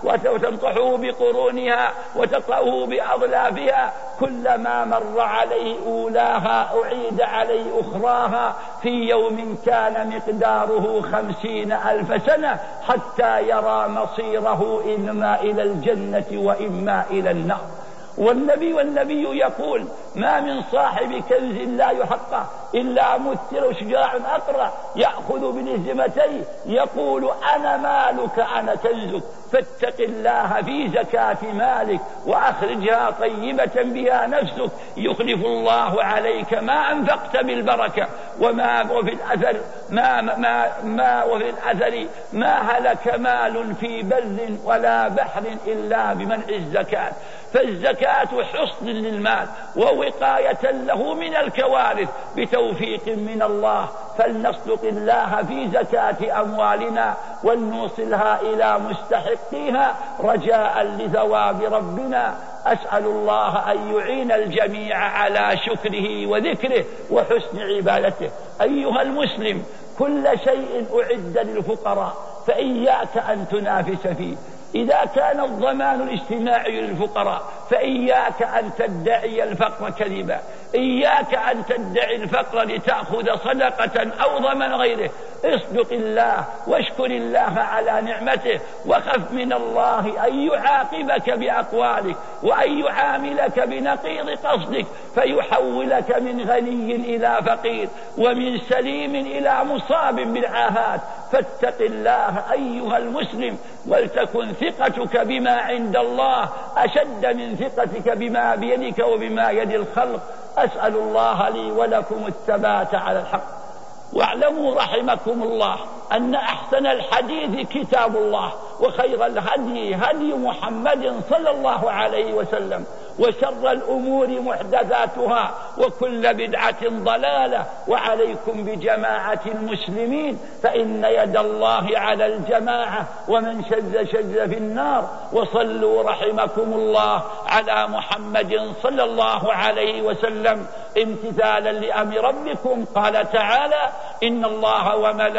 وتنطحه بقرونها وتطأه بأظلافها، كلما مر عليه أولاها أعيد عليه أخراها، في يوم كان مقداره خمسين ألف سنة، حتى يرى مصيره إما إلى الجنة وإما إلى النار. والنبي والنبي يقول: ما من صاحب كنز لا يحقه إلا مثل شجاع أقرع يأخذ بلزمتيه يقول: أنا مالك أنا كنزك، فاتق الله في زكاة مالك وأخرجها طيبة بها نفسك، يخلف الله عليك ما أنفقت بالبركة. وما وفي الأثر ما ما ما وفي الأثر ما هلك مال في بر ولا بحر إلا بمنع الزكاة. فالزكاة حصن للمال ووقاية له من الكوارث بتوفيق من الله، فلنصدق الله في زكاة أموالنا ولنوصلها إلى مستحقيها رجاء لثواب ربنا. أسأل الله أن يعين الجميع على شكره وذكره وحسن عبادته. أيها المسلم، كل شيء أعد للفقراء فإياك أن تنافس فيه. إذا كان الضمان الاجتماعي للفقراء فإياك أن تدعي الفقر كذبا، إياك أن تدعي الفقر لتأخذ صدقة أو ضمن غيره. اصدق الله واشكر الله على نعمته، وخف من الله أن يعاقبك بأقوالك وأن يعاملك بنقيض قصدك فيحولك من غني إلى فقير ومن سليم إلى مصاب بالعاهات. فاتق الله أيها المسلم، ولتكن ثقتك بما عند الله أشد من ثقتك بما بيدك وبما يد الخلق. أسأل الله لي ولكم الثبات على الحق. واعلموا رحمكم الله أن أحسن الحديث كتاب الله، وخير الهدي هدي محمد صلى الله عليه وسلم، وشر الأمور محدثاتها، وكل بدعة ضلالة. وعليكم بجماعة المسلمين، فإن يد الله على الجماعة، ومن شذ شذ في النار. وصلوا رحمكم الله على محمد صلى الله عليه وسلم امتثالا لأمر ربكم. قال تعالى: إن الله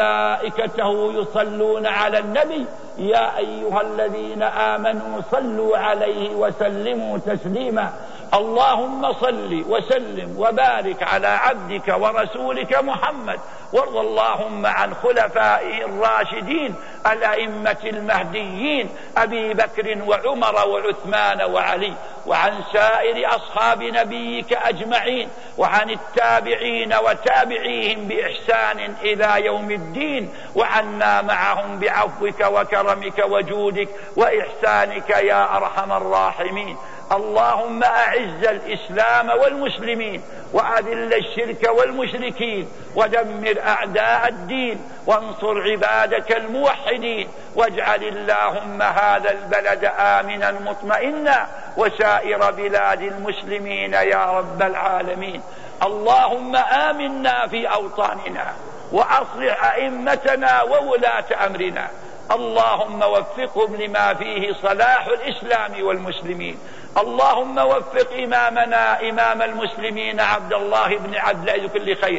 وملائكته يصلون على النبي يا أيها الذين آمنوا صلوا عليه وسلموا تسليما. اللهم صل وسلم وبارك على عبدك ورسولك محمد، وارض اللهم عن خلفائه الراشدين الأئمة المهديين أبي بكر وعمر وعثمان وعلي، وعن سائر أصحاب نبيك أجمعين، وعن التابعين وتابعيهم بإحسان إلى يوم الدين، وعنا معهم بعفوك وكرمك وجودك وإحسانك يا أرحم الراحمين. اللهم أعز الإسلام والمسلمين، وأذل الشرك والمشركين، ودمر أعداء الدين، وانصر عبادك الموحدين، واجعل اللهم هذا البلد آمنا مطمئنا، وسائر بلاد المسلمين يا رب العالمين. اللهم آمنا في أوطاننا، وأصلح أئمتنا وولاة أمرنا. اللهم وفقهم لما فيه صلاح الإسلام والمسلمين. اللهم وفق إمامنا إمام المسلمين عبد الله بن عبد العزيز كل خير.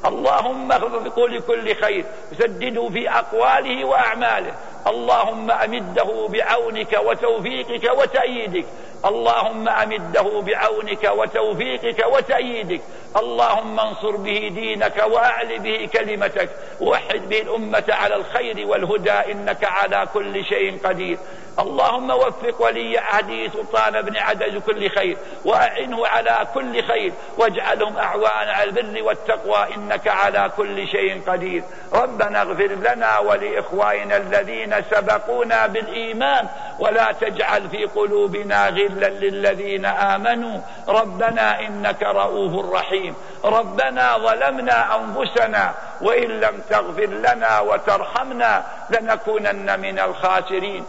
اللهم وفقه لكل خير، سدده في أقواله وأعماله. اللهم أمده بعونك وتوفيقك وتأييدك. اللهم أمده بعونك وتوفيقك وتأييدك. اللهم انصر به دينك وأعل به كلمتك، ووحد به الأمة على الخير والهدى، إنك على كل شيء قدير. اللهم وفق ولي عهده سلطان بن عبد كل خير، وأعنه على كل خير، واجعلهم أعوان على البر والتقوى، إنك على كل شيء قدير. ربنا اغفر لنا ولإخواننا الذين سبقونا بالإيمان، ولا تجعل في قلوبنا غلا للذين آمنوا. ربنا إنك رؤوف رحيم. ربنا ظلمنا أنفسنا، وإن لم تغفر لنا وترحمنا لنكونن من الخاسرين.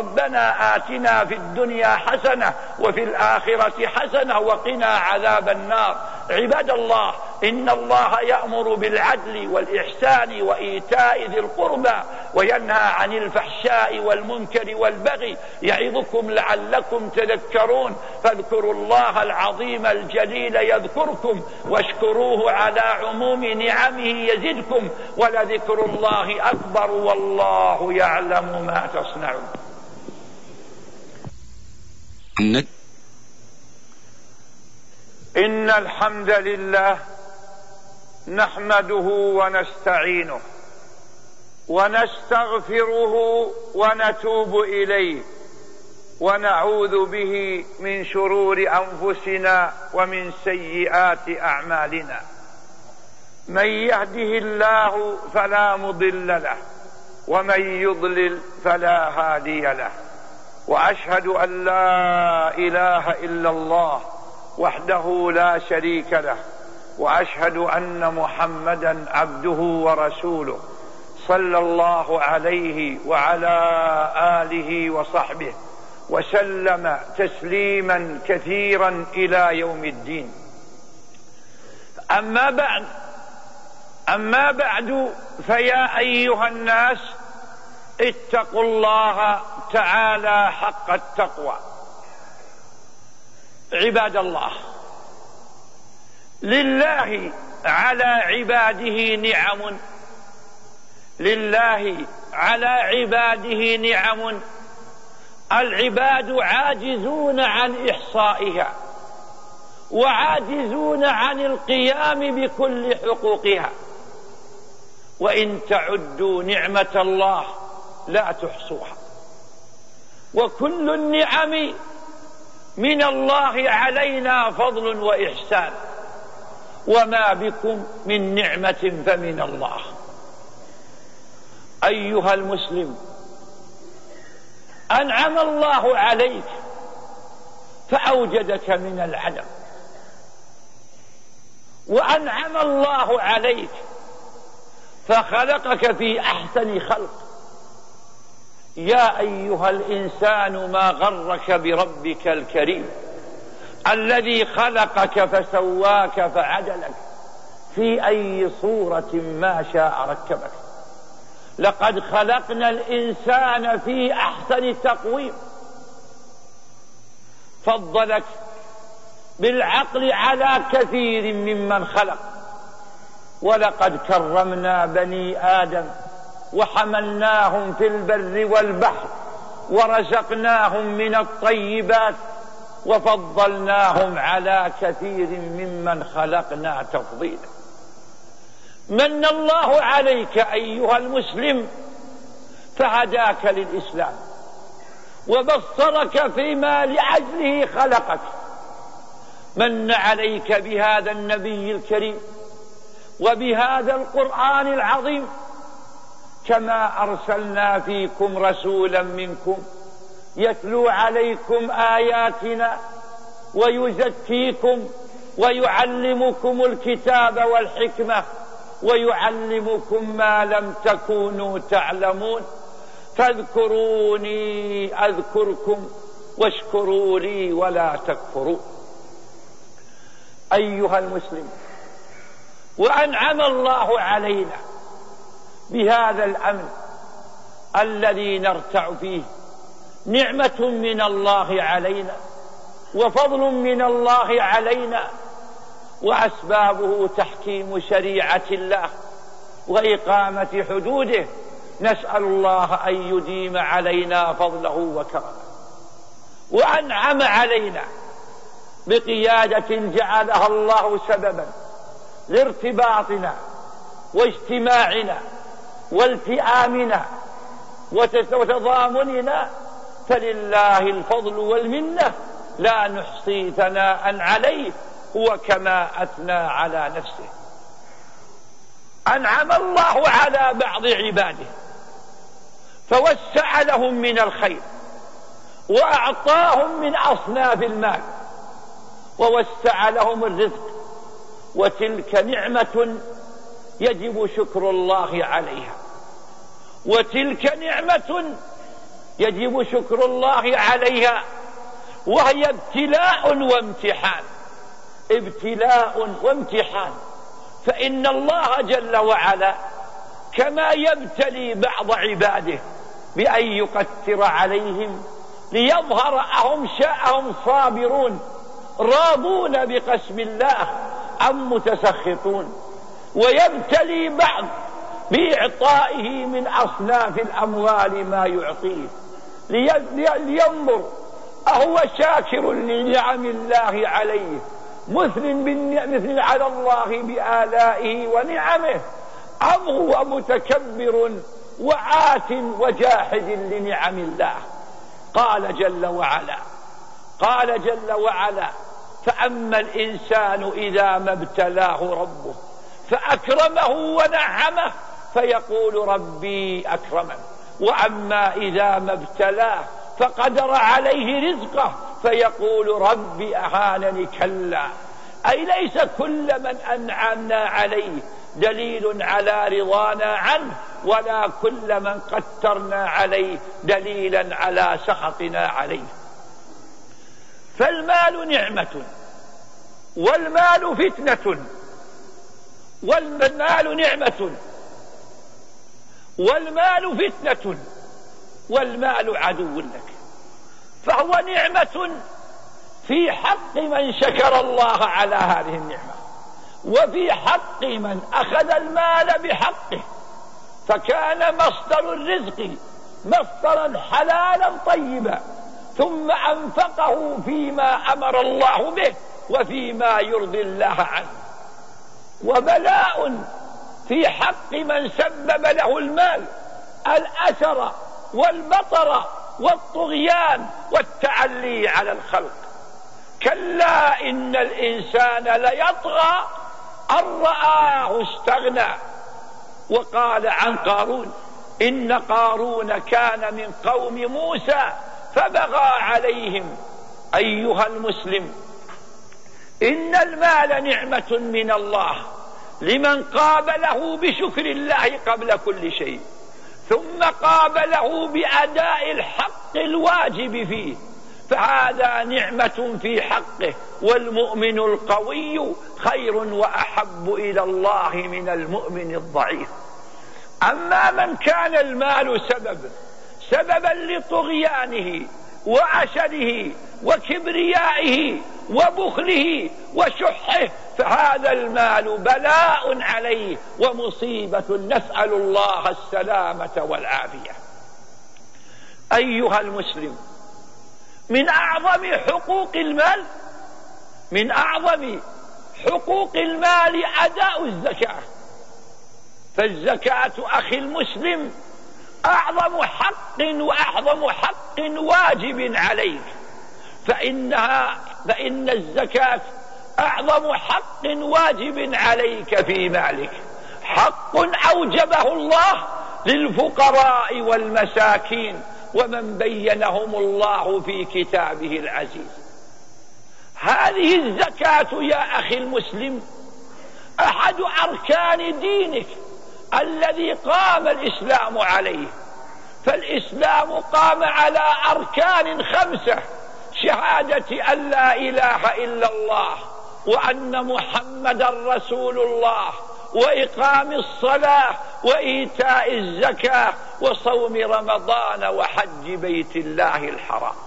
ربنا آتنا في الدنيا حسنة وفي الآخرة حسنة وقنا عذاب النار. عباد الله، إن الله يأمر بالعدل والإحسان وإيتاء ذي القربى، وينهى عن الفحشاء والمنكر والبغي، يعظكم لعلكم تذكرون. فاذكروا الله العظيم الجليل يذكركم، واشكروه على عموم نعمه يزدكم، ولذكر الله أكبر، والله يعلم ما تصنعون. إن الحمد لله نحمده ونستعينه ونستغفره ونتوب إليه ونعوذ به من شرور أنفسنا ومن سيئات أعمالنا. من يهده الله فلا مضل له ومن يضلل فلا هادي له، وأشهد أن لا إله إلا الله وحده لا شريك له، وأشهد أن محمدا عبده ورسوله صلى الله عليه وعلى آله وصحبه وسلم تسليما كثيرا إلى يوم الدين. أما بعد أما بعد فيا أيها الناس، اتقوا الله تعالى حق التقوى. عباد الله، لله على عباده نعم لله على عباده نعم العباد عاجزون عن إحصائها وعاجزون عن القيام بكل حقوقها، وإن تعدوا نعمة الله لا تحصوها. وكل النعم من الله علينا فضل وإحسان، وما بكم من نعمة فمن الله. أيها المسلم، أنعم الله عليك فأوجدك من العدم، وأنعم الله عليك فخلقك في أحسن خلق. يا أيها الإنسان ما غرك بربك الكريم الذي خلقك فسواك فعدلك في أي صورة ما شاء ركبك. لقد خلقنا الإنسان في أحسن تقويم، فضلك بالعقل على كثير ممن خلق. ولقد كرمنا بني آدم وحملناهم في البر والبحر ورزقناهم من الطيبات وفضلناهم على كثير ممن خلقنا تفضيلا. من الله عليك أيها المسلم فهداك للإسلام وبصرك فيما لأجله خلقك. من عليك بهذا النبي الكريم وبهذا القرآن العظيم، كما أرسلنا فيكم رسولا منكم يتلو عليكم آياتنا ويزكيكم ويعلمكم الكتاب والحكمة ويعلمكم ما لم تكونوا تعلمون، فاذكروني أذكركم واشكروا لي ولا تكفروا. أيها المسلم، وأنعم الله علينا بهذا الأمن الذي نرتع فيه، نعمة من الله علينا وفضل من الله علينا، وأسبابه تحكيم شريعة الله وإقامة حدوده. نسأل الله أن يديم علينا فضله وكرمه. وأنعم علينا بقيادة جعلها الله سببا لارتباطنا واجتماعنا والتئامنا وتضامننا، فلله الفضل والمنة لا نحصي ثناء عليه هو كما أثنى على نفسه. أنعم الله على بعض عباده فوسع لهم من الخير وأعطاهم من أصناف المال ووسع لهم الرزق، وتلك نعمة يجب شكر الله عليها، وتلك نعمة يجب شكر الله عليها، وهي ابتلاء وامتحان. ابتلاء وامتحان، فإن الله جل وعلا كما يبتلي بعض عباده بأن يقتر عليهم ليظهر أهم شاءهم صابرون راضون بقسم الله أم متسخطون، ويبتلي بعض بإعطائه من أصناف الأموال ما يعطيه لينظر أهو شاكر لنعم الله عليه مثل على الله بآلائه ونعمه، أم هو متكبر وعات وجاحد لنعم الله؟ قال جل وعلا قال جل وعلا فأما الإنسان إذا ما ابتلاه ربه فأكرمه ونعمه فيقول ربي أكرمن، وأما إذا ما ابتلاه فقدر عليه رزقه فيقول ربي أهانني. كلا، أي ليس كل من أنعمنا عليه دليل على رضانا عنه، ولا كل من قترنا عليه دليلا على سخطنا عليه. فالمال نعمة، والمال فتنة، والمال نعمة والمال فتنة والمال عدو لك. فهو نعمة في حق من شكر الله على هذه النعمة، وفي حق من أخذ المال بحقه، فكان مصدر الرزق مصدرا حلالا طيبا ثم أنفقه فيما أمر الله به وفيما يرضي الله عنه. وبلاء في حق من سبب له المال الأثر والبطر والطغيان والتعلي على الخلق. كلا إن الإنسان ليطغى أن رآه استغنى. وقال عن قارون إن قارون كان من قوم موسى فبغى عليهم. أيها المسلم، إن المال نعمة من الله لمن قابله بشكر الله قبل كل شيء، ثم قابله بأداء الحق الواجب فيه، فهذا نعمة في حقه. والمؤمن القوي خير وأحب إلى الله من المؤمن الضعيف. أما من كان المال سبب سببا لطغيانه وعشره وكبريائه وبخله وشحه، فهذا المال بلاء عليه ومصيبة، نسأل الله السلامة والعافية. أيها المسلم، من أعظم حقوق المال من أعظم حقوق المال أداء الزكاة. فالزكاة أخي المسلم أعظم حق وأعظم حق واجب عليك، فإنها فإن الزكاة أعظم حق واجب عليك في مالك، حق أوجبه الله للفقراء والمساكين ومن بينهم الله في كتابه العزيز. هذه الزكاة يا أخي المسلم أحد أركان دينك الذي قام الإسلام عليه. فالإسلام قام على أركان خمسة: شهادة أن لا إله إلا الله وأن محمدا رسول الله، وإقام الصلاة، وإيتاء الزكاة، وصوم رمضان، وحج بيت الله الحرام.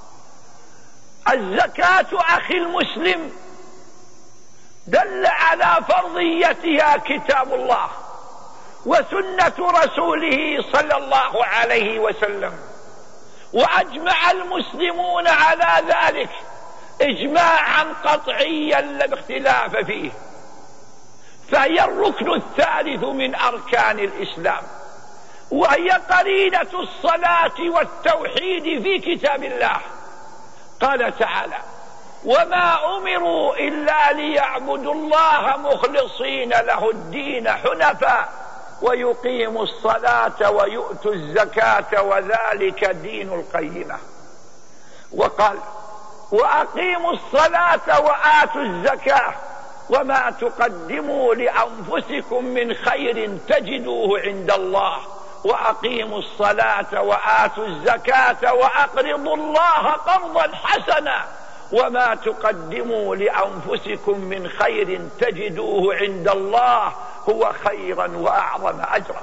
الزكاة أخي المسلم دل على فرضيتها كتاب الله وسنة رسوله صلى الله عليه وسلم، وأجمع المسلمون على ذلك إجماعا قطعيا لا اختلاف فيه. فهي الركن الثالث من أركان الإسلام، وهي قرينة الصلاة والتوحيد في كتاب الله. قال تعالى: وما أمروا إلا ليعبدوا الله مخلصين له الدين حنفاء ويقيموا الصلاة ويؤتوا الزكاة وذلك دين القيمة. وقال: وأقيموا الصلاة وآتوا الزكاة وما تقدموا لأنفسكم من خير تجدوه عند الله وأقيموا الصلاة وآتوا الزكاة وأقرضوا الله قرضا حسنا وما تقدموا لأنفسكم من خير تجدوه عند الله هو خيرا وأعظم أجرا.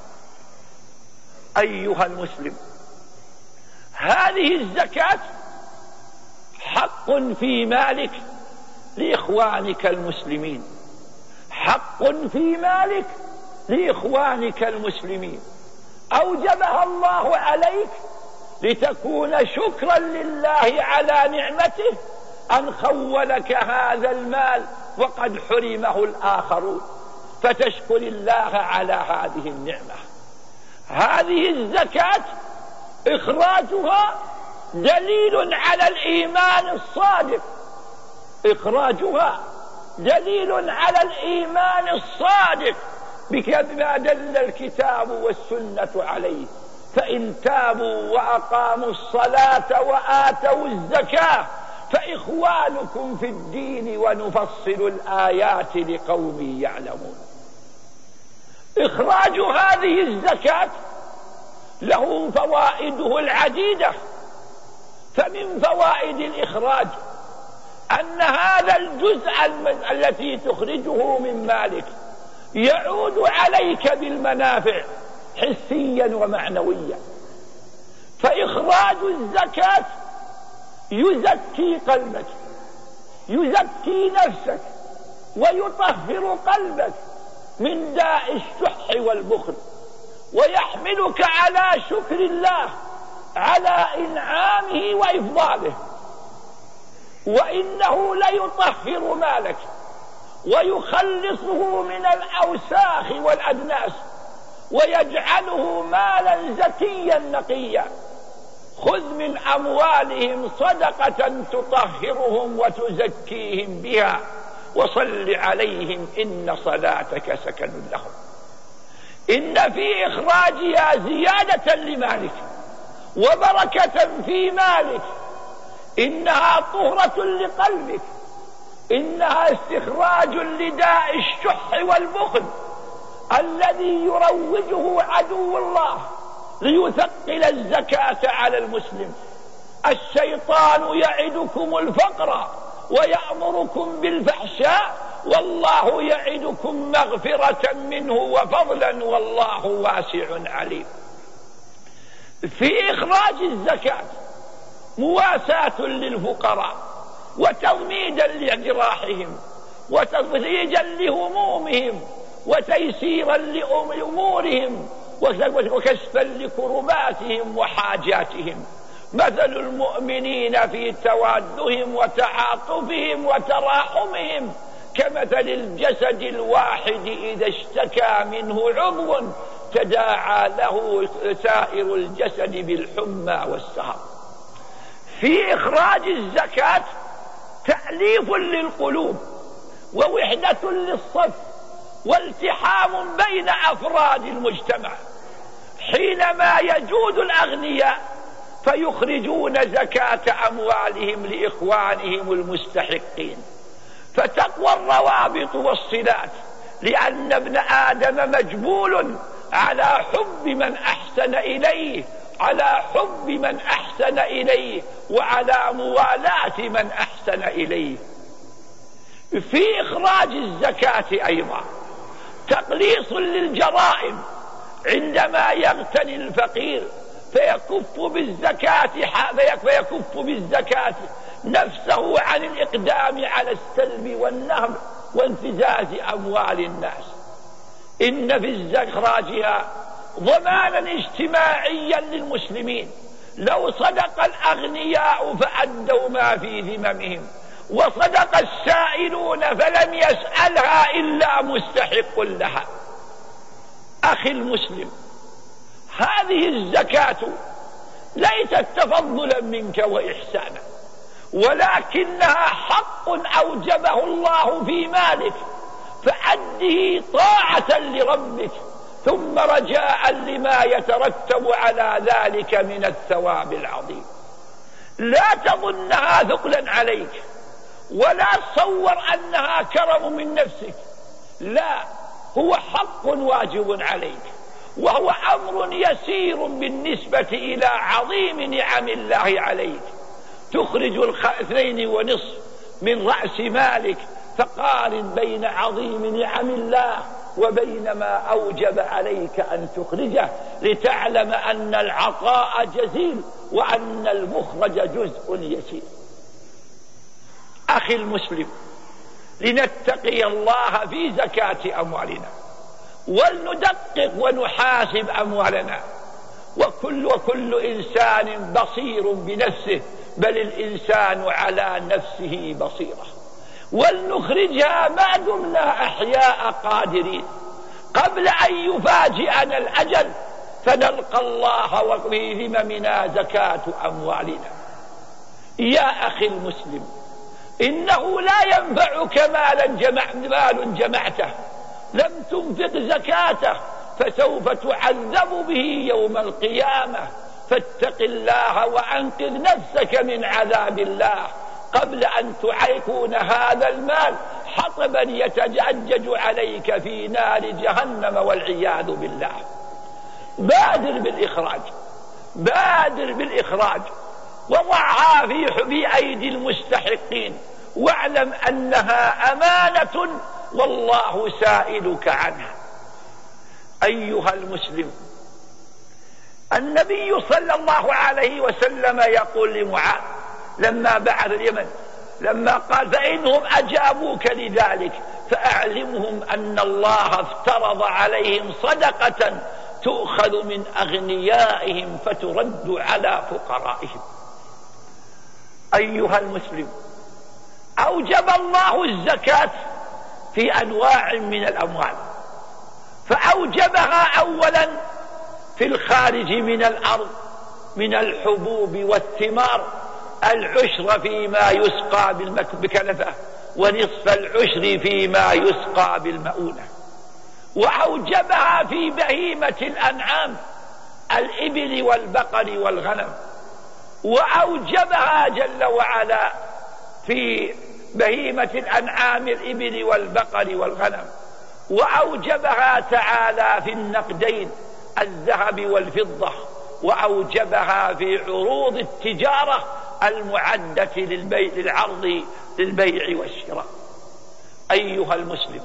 أيها المسلم، هذه الزكاة حق في مالك لإخوانك المسلمين، حق في مالك لإخوانك المسلمين، أوجبها الله عليك لتكون شكرا لله على نعمته أن خولك هذا المال وقد حرمه الآخرون، فتشكر الله على هذه النعمة. هذه الزكاة إخراجها دليل على الإيمان الصادق، إخراجها دليل على الإيمان الصادق بما دل الكتاب والسنة عليه. فإن تابوا وأقاموا الصلاة وآتوا الزكاة فإخوانكم في الدين ونفصل الآيات لقوم يعلمون. إخراج هذه الزكاة له فوائده العديدة، فمن فوائد الإخراج أن هذا الجزء التي تخرجه من مالك يعود عليك بالمنافع حسيا ومعنويا. فإخراج الزكاة يزكي قلبك، يزكي نفسك، ويطهر قلبك من داء الشح والبخل، ويحملك على شكر الله على إنعامه وإفضاله. وإنه ليطهر مالك ويخلصه من الأوساخ والأدناس ويجعله مالا زكيا نقيا. خذ من أموالهم صدقة تطهرهم وتزكيهم بها وصل عليهم إن صلاتك سكن لهم. إن في إخراجها زيادة لمالك وبركة في مالك، إنها طهرة لقلبك، إنها استخراج لداء الشح والبخل الذي يروجه عدو الله ليثقل الزكاة على المسلم. الشيطان يعدكم الفقر ويأمركم بالفحشاء والله يعدكم مغفرة منه وفضلا والله واسع عليم. في إخراج الزكاة مواساة للفقراء وتضميدا لجراحهم وتفريجا لهمومهم وتيسيرا لأمورهم وكشفا لكرباتهم وحاجاتهم. مثل المؤمنين في توادهم وتعاطفهم وتراحمهم كمثل الجسد الواحد إذا اشتكى منه عضو تداعى له سائر الجسد بالحمى والسهر. في إخراج الزكاة تأليف للقلوب ووحدة للصف والتحام بين أفراد المجتمع. حينما يجود الأغنياء فيخرجون زكاة أموالهم لإخوانهم المستحقين فتقوى الروابط والصلات، لأن ابن آدم مجبول على حب من أحسن إليه، على حب من أحسن إليه وعلى موالاة من أحسن إليه. في إخراج الزكاة أيضا تقليص للجرائم، عندما يغتني الفقير فيكف بالزكاة فيكف بالزكاة نفسه عن الإقدام على السلب والنهب وانتزاز أموال الناس. إن في إخراجها ضمانا اجتماعيا للمسلمين. لو صدق الأغنياء فأدوا ما في ذممهم وصدق السائلون فلم يسألها إلا مستحق لها. أخي المسلم، هذه الزكاة ليست تفضلا منك وإحسانا، ولكنها حق أوجبه الله في مالك، فأده طاعة لربك ثم رجاء لما يترتب على ذلك من الثواب العظيم. لا تظنها ثقلا عليك ولا تصور أنها كرم من نفسك، لا، هو حق واجب عليك، وهو أمر يسير بالنسبة إلى عظيم نعم الله عليك. تخرج الاثنين ونصف من رأس مالك، فقارن بين عظيم نعم الله وبين ما أوجب عليك أن تخرجه لتعلم أن العطاء جزيل وأن المخرج جزء يسير. أخي المسلم، لنتقي الله في زكاة أموالنا ولندقق ونحاسب أموالنا وكل, وكل إنسان بصير بنفسه، بل الإنسان على نفسه بصيرة. ولنخرجها ما دمنا أحياء قادرين قبل أن يفاجئنا الأجل فنلقى الله وفي ذممنا زكاة أموالنا. يا أخي المسلم، إنه لا ينفعك مالا جمع مال جمعته لم تنفق زكاته فسوف تعذب به يوم القيامة. فاتق الله وأنقذ نفسك من عذاب الله قبل أن يكون هذا المال حطبا يتججج عليك في نار جهنم والعياذ بالله. بادر بالإخراج، بادر بالإخراج وضعها في أيدي المستحقين، واعلم أنها أمانة والله سائلك عنها. أيها المسلم، النبي صلى الله عليه وسلم يقول لمعاذ لما بعث اليمن، لما قال فإنهم أجابوك لذلك فأعلمهم أن الله افترض عليهم صدقة تؤخذ من أغنيائهم فترد على فقرائهم. أيها المسلم، أوجب الله الزكاة في أنواع من الأموال، فأوجبها أولا في الخارج من الأرض من الحبوب والثمار العشر فيما يسقى بكنفة ونصف العشر فيما يسقى بالمؤونة. وأوجبها في بهيمة الأنعام الإبل والبقر والغنم، وأوجبها جل وعلا في بهيمة الأنعام الإبل والبقر والغنم، وأوجبها تعالى في النقدين الذهب والفضة، وأوجبها في عروض التجارة المعدة للبيع للعرض للبيع والشراء. أيها المسلم،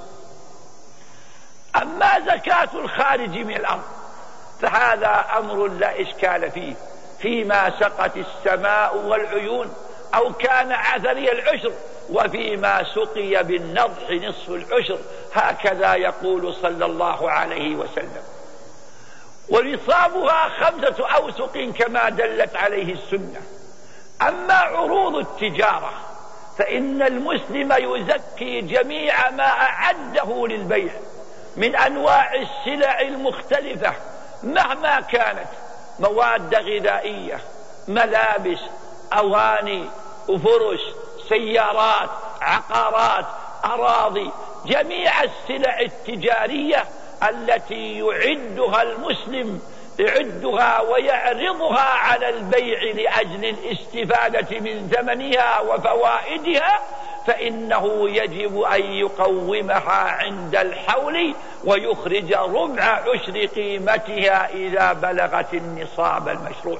أما زكاة الخارج من الأرض فهذا أمر لا إشكال فيه، فيما سقت السماء والعيون أو كان عذري العشر، وفيما سقي بالنضح نصف العشر، هكذا يقول صلى الله عليه وسلم. ونصابها خمسة أوسق كما دلت عليه السنة. أما عروض التجارة فإن المسلم يزكي جميع ما أعده للبيع من أنواع السلع المختلفة مهما كانت، مواد غذائية، ملابس، أواني، فرش، سيارات، عقارات، أراضي، جميع السلع التجارية التي يعدها المسلم يعدها ويعرضها على البيع لأجل الاستفادة من ثمنها وفوائدها، فإنه يجب أن يقومها عند الحول ويخرج ربع عشر قيمتها إذا بلغت النصاب المشروع.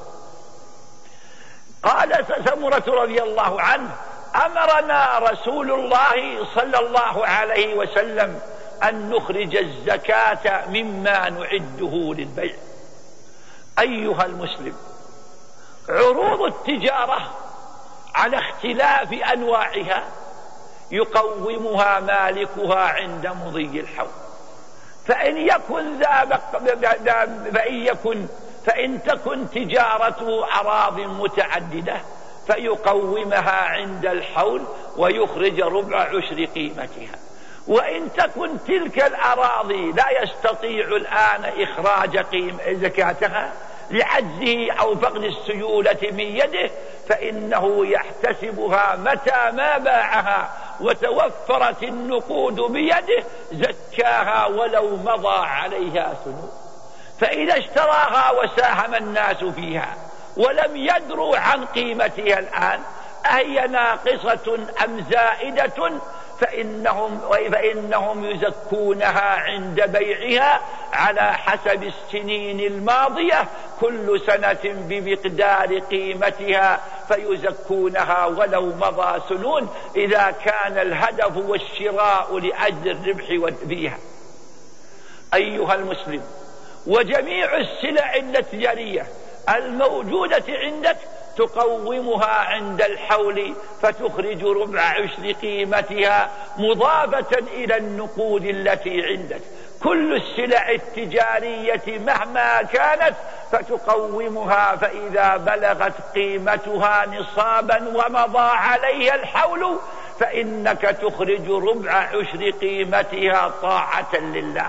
قال سمرة رضي الله عنه: أمرنا رسول الله صلى الله عليه وسلم أن نخرج الزكاة مما نعده للبيع. أيها المسلم، عروض التجارة على اختلاف أنواعها يقومها مالكها عند مضي الحول، فإن يكن ذا فإن يكن فإن تكن تجارته أراض متعددة فيقومها عند الحول ويخرج ربع عشر قيمتها. وإن تكن تلك الأراضي لا يستطيع الآن إخراج قيمة زكاتها لعجزه أو فقد السيولة من يده، فإنه يحتسبها متى ما باعها وتوفرت النقود بيده زكاها ولو مضى عليها سنون. فإذا اشتراها وساهم الناس فيها ولم يدروا عن قيمتها الآن أهي ناقصة أم زائدة فإنهم, فإنهم يزكونها عند بيعها على حسب السنين الماضية كل سنة بمقدار قيمتها، فيزكونها ولو مضى سنون إذا كان الهدف والشراء لأجل الربح فيها. أيها المسلم، وجميع السلع التجارية الموجودة عندك تقومها عند الحول فتخرج ربع عشر قيمتها مضافة إلى النقود التي عندك. كل السلع التجارية مهما كانت فتقومها، فإذا بلغت قيمتها نصابا ومضى عليها الحول فإنك تخرج ربع عشر قيمتها طاعة لله.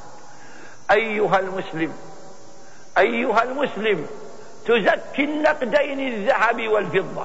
أيها المسلم أيها المسلم تزكي النقدين الذهب والفضة،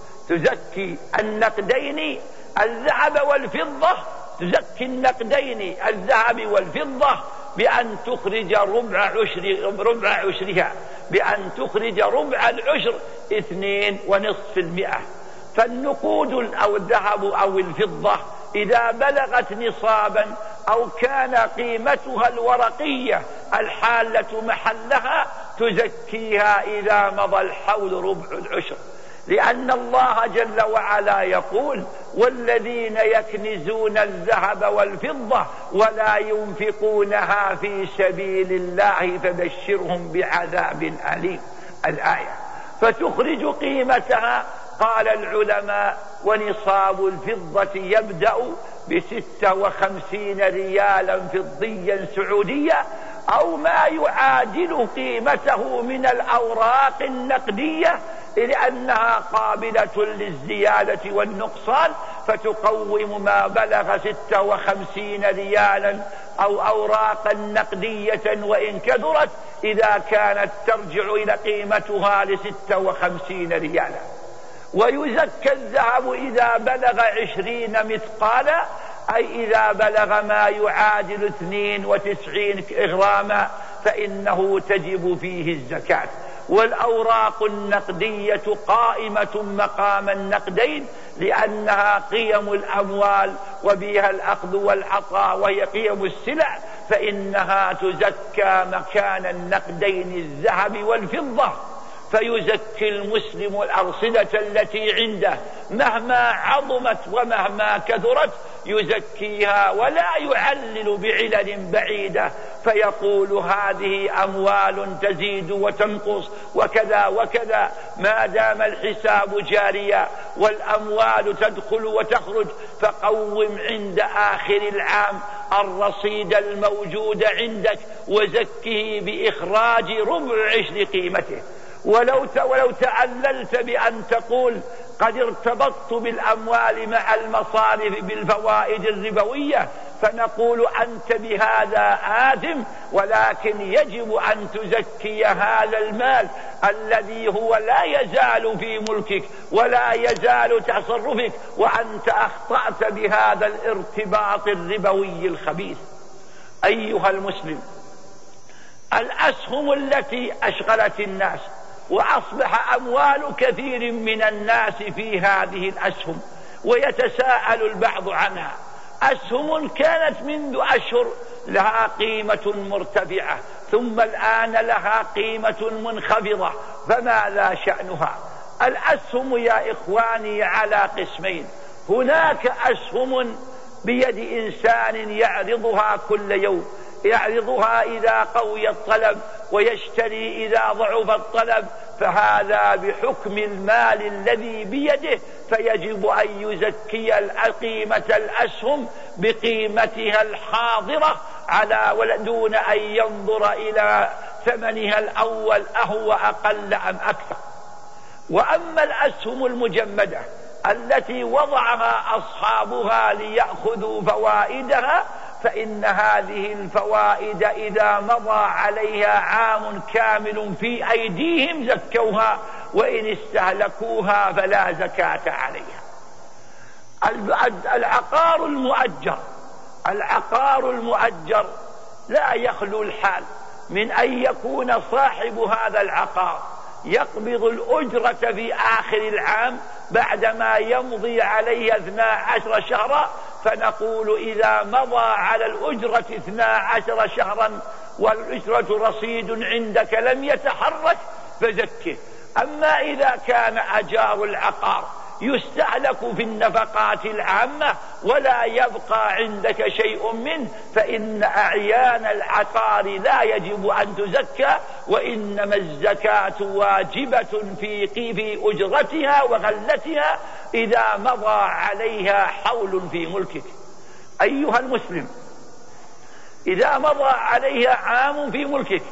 تزكي النقدين الذهب والفضة تزكي النقدين الذهب والفضة بأن تخرج ربع عشر ربع عشرها بأن تخرج ربع العشر اثنين ونصف المئة. فالنقود أو الذهب أو الفضة إذا بلغت نصابا أو كان قيمتها الورقية الحالة محلها تزكيها إذا مضى الحول ربع العشر، لأن الله جل وعلا يقول: والذين يكنزون الذهب والفضة ولا ينفقونها في سبيل الله فبشرهم بعذاب أليم. الآية. فتخرج قيمتها. قال العلماء: ونصاب الفضة يبدأ بستة وخمسين ريالا فضيا سعودية أو ما يعادل قيمته من الأوراق النقدية، لأنها قابلة للزيادة والنقصان، فتقوم ما بلغ ستة وخمسين ريالا أو أوراقا نقدية وإن كثرت إذا كانت ترجع إلى قيمتها لستة وخمسين ريالا. ويزكى الذهب إذا بلغ عشرين مثقالا، أي إذا بلغ ما يعادل اثنين وتسعين غراما فإنه تجب فيه الزكاة. والأوراق النقدية قائمة مقام النقدين، لأنها قيم الأموال وبها الأخذ والعطاء وهي قيم السلع، فإنها تزكى مكان النقدين الذهب والفضة. فيزكي المسلم الأرصدة التي عنده مهما عظمت ومهما كثرت، يزكيها ولا يعلل بعلل بعيدة فيقول: هذه أموال تزيد وتنقص وكذا وكذا، ما دام الحساب جاريا والأموال تدخل وتخرج. فقوم عند آخر العام الرصيد الموجود عندك وزكه بإخراج ربع عشر قيمته. ولو ولو تعللت بأن تقول: قد ارتبطت بالأموال مع المصارف بالفوائد الربوية، فنقول: أنت بهذا آثم، ولكن يجب أن تزكي هذا المال الذي هو لا يزال في ملكك ولا يزال تصرفك، وأنت أخطأت بهذا الارتباط الربوي الخبيث. أيها المسلم، الأسهم التي أشغلت الناس وأصبح أموال كثير من الناس في هذه الأسهم، ويتساءل البعض عنها. أسهم كانت منذ أشهر لها قيمة مرتفعة، ثم الآن لها قيمة منخفضة، فماذا شأنها؟ الأسهم يا إخواني على قسمين: هناك أسهم بيد إنسان يعرضها كل يوم، يعرضها إذا قوي الطلب ويشتري إذا ضعف الطلب، فهذا بحكم المال الذي بيده، فيجب أن يزكي قيمة الأسهم بقيمتها الحاضرة على دون أن ينظر إلى ثمنها الأول أهو أقل أم أكثر. وأما الأسهم المجمدة التي وضعها أصحابها ليأخذوا فوائدها، فإن هذه الفوائد إذا مضى عليها عام كامل في أيديهم زكوها، وإن استهلكوها فلا زكاة عليها. العقار المؤجر العقار المؤجر لا يخلو الحال من أن يكون صاحب هذا العقار يقبض الأجرة في آخر العام بعدما يمضي عليه اثنا عشر شهرا، فنقول: إذا مضى على الأجرة اثنا عشر شهرا والأجرة رصيد عندك لم يتحرك فزكه. أما إذا كان أجار العقار يستهلك في النفقات العامة ولا يبقى عندك شيء منه، فإن أعيان العقار لا يجب أن تزكى، وإنما الزكاة واجبة في في أجرتها وغلتها إذا مضى عليها حول في ملكك. أيها المسلم، إذا مضى عليها عام في ملكك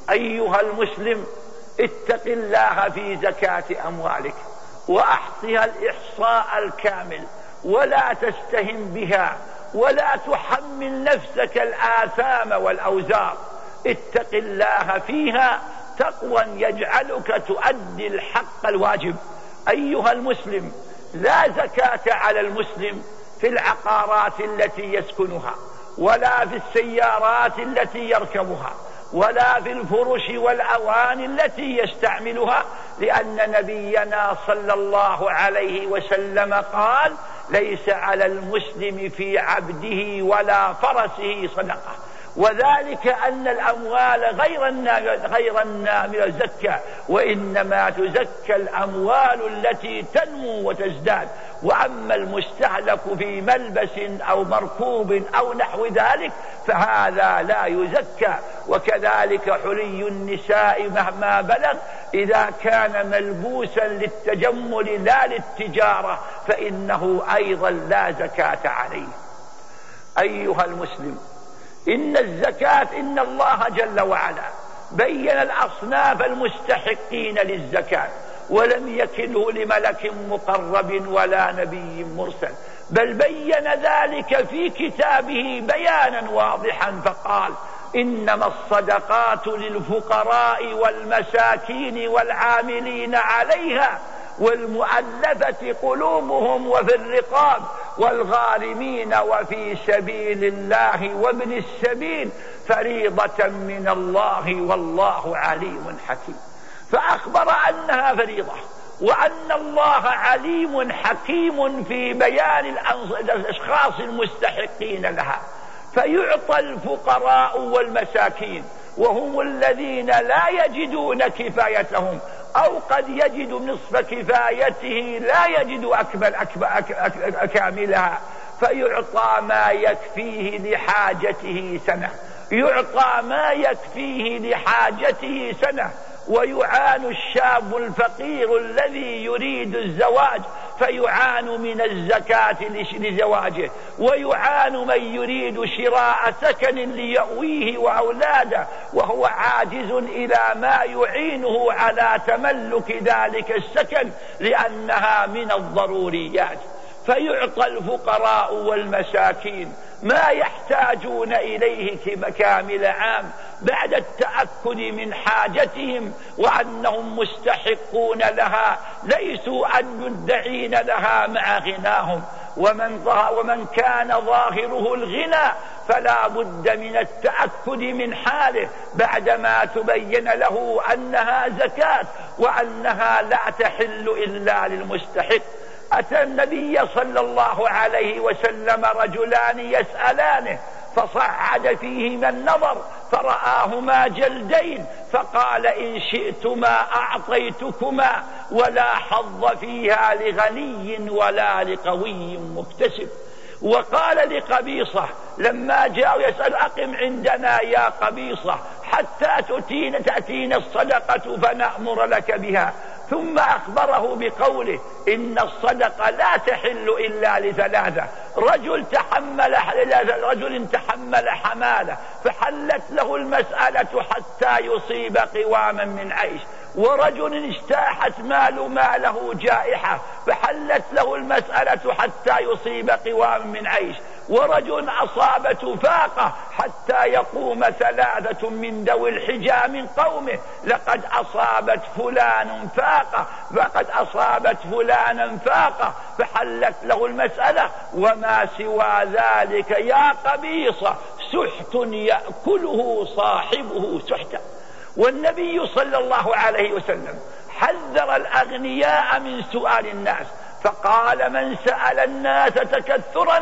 أيها المسلم، اتق الله في زكاة أموالك وأحصها الإحصاء الكامل، ولا تستهن بها ولا تحمل نفسك الآثام والأوزار. اتق الله فيها تقوى يجعلك تؤدي الحق الواجب. أيها المسلم، لا زكاة على المسلم في العقارات التي يسكنها، ولا في السيارات التي يركبها، ولا في الفرش والأواني التي يستعملها، لأن نبينا صلى الله عليه وسلم قال: ليس على المسلم في عبده ولا فرسه صدقة. وذلك أن الأموال غير غير النامية زكاة، وإنما تزكى الأموال التي تنمو وتزداد. وأما المستهلك في ملبس أو مركوب أو نحو ذلك فهذا لا يزكى. وكذلك حلي النساء مهما بلغ إذا كان ملبوسا للتجمل لا للتجارة فإنه أيضا لا زكاة عليه. أيها المسلم، إن الزكاة إن الله جل وعلا بين الأصناف المستحقين للزكاة، ولم يكله لملك مقرب ولا نبي مرسل، بل بين ذلك في كتابه بيانا واضحا فقال: إنما الصدقات للفقراء والمساكين والعاملين عليها والمؤلفة قلوبهم وفي الرقاب والغارمين وفي سبيل الله وابن السبيل فريضة من الله والله عليم حكيم. فأخبر أنها فريضة، وأن الله عليم حكيم في بيان الأشخاص المستحقين لها. فيعطى الفقراء والمساكين، وهم الذين لا يجدون كفايتهم، أو قد يجد نصف كفايته لا يجد أكمل أكاملها، فيعطى ما يكفيه لحاجته سنة، يعطى ما يكفيه لحاجته سنة. ويعان الشاب الفقير الذي يريد الزواج فيعان من الزكاة لزواجه، ويعان من يريد شراء سكن ليأويه وأولاده وهو عاجز إلى ما يعينه على تملك ذلك السكن لأنها من الضروريات. فيعطى الفقراء والمساكين ما يحتاجون إليه كامل عام بعد التأكد من حاجتهم وأنهم مستحقون لها، ليسوا أن مدعين لها مع غناهم. ومن, ومن كان ظاهره الغنى فلا بد من التأكد من حاله بعدما تبين له أنها زكاة وأنها لا تحل إلا للمستحق. أتى النبي صلى الله عليه وسلم رجلان يسألانه فصعد فيهما النظر فرآهما جلدين، فقال: إن شئتما أعطيتكما ولا حظ فيها لغني ولا لقوي مكتسب. وقال لقبيصة لما جاء يسأل: أقم عندنا يا قبيصة حتى تأتينا تأتينا الصدقة فنأمر لك بها. ثم أخبره بقوله: إن الصدقة لا تحل إلا لثلاثة: رجل تحمل رجل تحمل حمالة فحلت له المسألة حتى يصيب قواما من عيش، ورجل اجتاحت مال ماله جائحة فحلت له المسألة حتى يصيب قواما من عيش، ورجل أصابته فاقة حتى يقوم ثلاثة من ذوي الحجى من قومه: لقد أصابت فلان فاقة فقد أصابت فلانا فاقة، فحلت له المسألة. وما سوى ذلك يا قبيصة سحت يأكله صاحبه سحتا. والنبي صلى الله عليه وسلم حذر الأغنياء من سؤال الناس، فقال: من سأل الناس تكثرا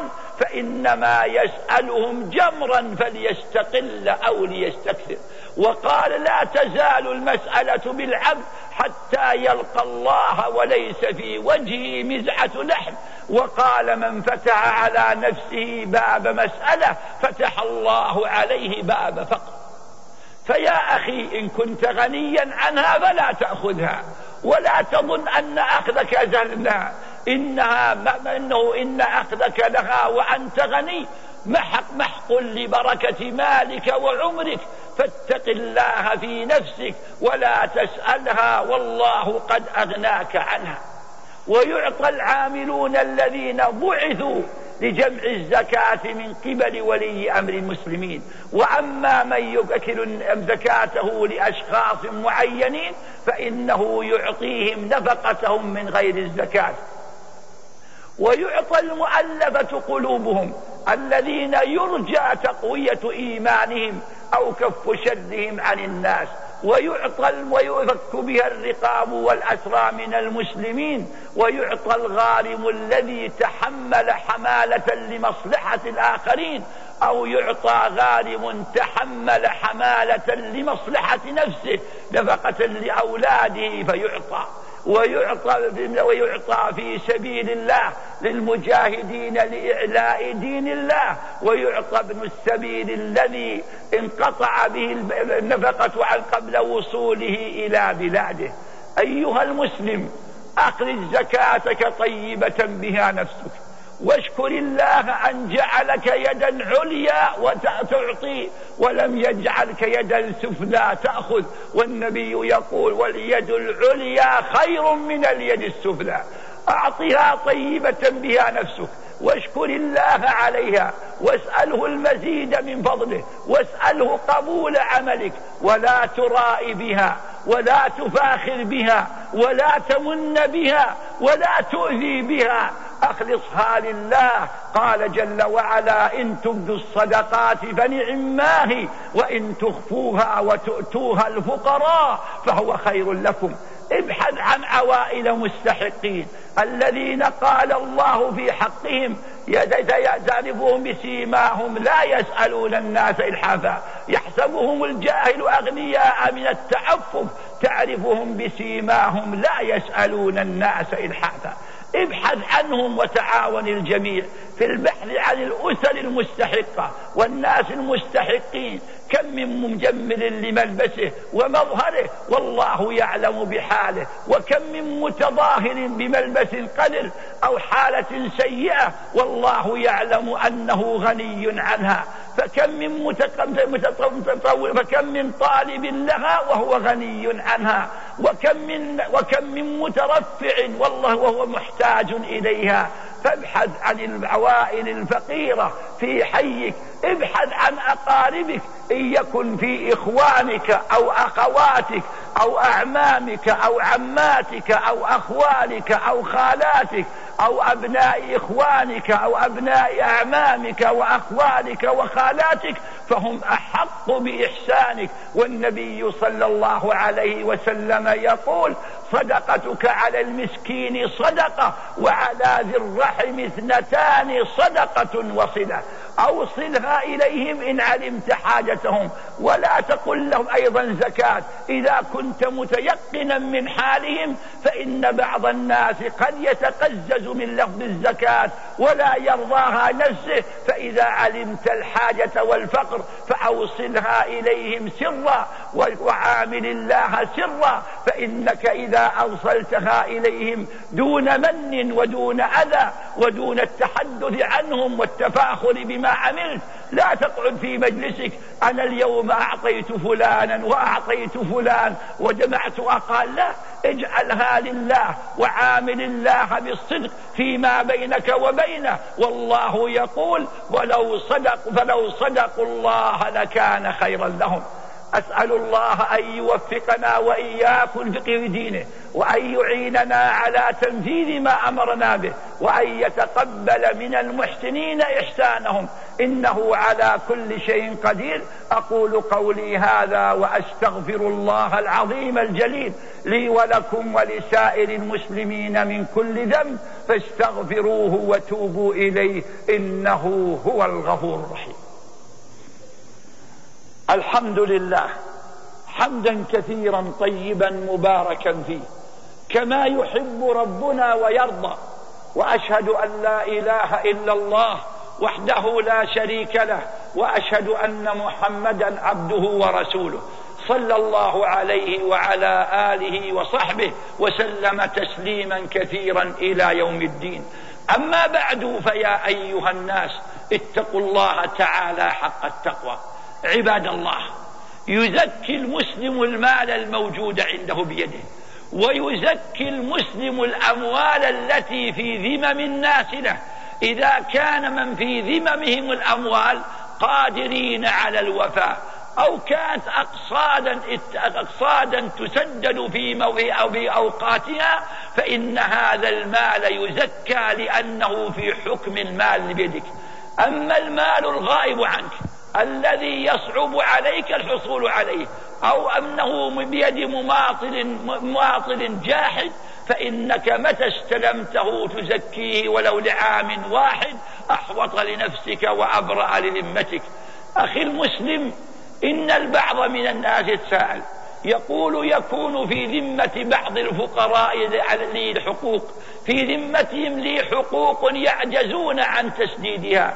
فإنما يسألهم جمرا فليستقل أو ليستكثر. وقال: لا تزال المسألة بالعبد حتى يلقى الله وليس في وجهه مزعة لحم. وقال: من فتح على نفسه باب مسألة فتح الله عليه باب فقر. فيا أخي، إن كنت غنيا عنها فلا تأخذها، ولا تظن أن أخذك زلنا، إنها إنه إن أخذك لها وأنت غني محق محق لبركة مالك وعمرك، فاتق الله في نفسك ولا تسألها والله قد أغناك عنها. ويعطى العاملون الذين بعثوا لجمع الزكاة من قبل ولي أمر المسلمين. وأما من يوكل زكاته لأشخاص معينين فإنه يعطيهم نفقتهم من غير الزكاة. ويعطى المؤلفة قلوبهم الذين يرجى تقوية إيمانهم أو كف شرهم عن الناس. ويعطى ويفك بها الرقاب والأسرى من المسلمين. ويعطى الغارم الذي تحمل حمالة لمصلحة الآخرين، أو يعطى غارم تحمل حمالة لمصلحة نفسه نفقة لأولاده فيعطى. ويعطى, ويعطى في سبيل الله للمجاهدين لإعلاء دين الله. ويعطى ابن السبيل الذي انقطع به النفقة عن قبل وصوله إلى بلاده. أيها المسلم، أخرج زكاتك طيبة بها نفسك، واشكر الله أن جعلك يدا عليا وتعطي ولم يجعلك يدا سفلى تأخذ. والنبي يقول واليد العليا خير من اليد السفلى. أعطها طيبة بها نفسك واشكر الله عليها، واسأله المزيد من فضله، واسأله قبول عملك، ولا ترائي بها ولا تفاخر بها ولا تمن بها ولا تؤذي بها، أخلصها لله. قال جل وعلا إن تبدوا الصدقات فنعماه وإن تخفوها وتؤتوها الفقراء فهو خير لكم. ابحث عن عوائل مستحقين الذين قال الله في حقهم تعرفهم بسيماهم لا يسألون الناس إلحافا يحسبهم الجاهل أغنياء من التعفف تعرفهم بسيماهم لا يسألون الناس إلحافا. ابحث عنهم وتعاون الجميع في البحث عن الأسر المستحقة والناس المستحقين. كم من مجمل لملبسه ومظهره والله يعلم بحاله، وكم من متظاهر بملبس قدر أو حالة سيئة والله يعلم أنه غني عنها. فكم من متطور فكم من طالب لها وهو غني عنها، وكم من وكم من مترفع والله وهو محتاج إليها. فابحث عن العوائل الفقيرة في حيك، ابحث عن أقاربك إن يكن في إخوانك أو أخواتك أو أعمامك أو عماتك أو أخوالك أو خالاتك أو أبناء إخوانك أو أبناء أعمامك وأخوالك وخالاتك فهم أحق بإحسانك. والنبي صلى الله عليه وسلم يقول صدقتك على المسكين صدقة وعلى ذي الرحم اثنتان صدقة وصلة. أوصلها إليهم إن علمت حاجتهم، ولا تقل لهم أيضا زكاة إذا كنت متيقنا من حالهم، فإن بعض الناس قد يتقزز من لفظ الزكاة ولا يرضاها نفسه. فإذا علمت الحاجة والفقر فأوصلها إليهم سرا وعامل الله سرا، فإنك إذا أوصلتها إليهم دون من ودون أذى ودون التحدث عنهم والتفاخر بما عملت لا تقعد في مجلسك أنا اليوم أعطيت فلانا وأعطيت فلان وجمعت أقال. لا، اجعلها لله وعامل الله بالصدق فيما بينك وبينه. والله يقول ولو صدقوا فلو صدقوا الله لكان خيرا لهم. أسأل الله أن يوفقنا وإياكم لفقه دينه، وأن يعيننا على تنفيذ ما أمرنا به، وأن يتقبل من المحسنين إحسانهم إنه على كل شيء قدير. أقول قولي هذا وأستغفر الله العظيم الجليل لي ولكم ولسائر المسلمين من كل ذنب فاستغفروه وتوبوا إليه إنه هو الغفور الرحيم. الحمد لله حمدا كثيرا طيبا مباركا فيه كما يحب ربنا ويرضى. وأشهد أن لا إله إلا الله وحده لا شريك له، وأشهد أن محمدا عبده ورسوله صلى الله عليه وعلى آله وصحبه وسلم تسليما كثيرا إلى يوم الدين. أما بعد، فيا أيها الناس اتقوا الله تعالى حق التقوى. عباد الله، يزكي المسلم المال الموجود عنده بيده، ويزكي المسلم الأموال التي في ذمم الناس له، إذا كان من في ذممهم الأموال قادرين على الوفاء، أو كانت أقصادا, أقصادا تسدد في موعظ أو في أوقاتها، فإن هذا المال يزكى لأنه في حكم المال بيدك. أما المال الغائب عنك الذي يصعب عليك الحصول عليه، أو أنه بيد مماطل, مماطل جاحد، فإنك متى استلمته تزكيه ولو لعام واحد، أحوط لنفسك وأبرأ لذمتك. أخي المسلم، إن البعض من الناس يتساءل يقول يكون في ذمة بعض الفقراء لي الحقوق، في ذمتهم لي حقوق يعجزون عن تسديدها،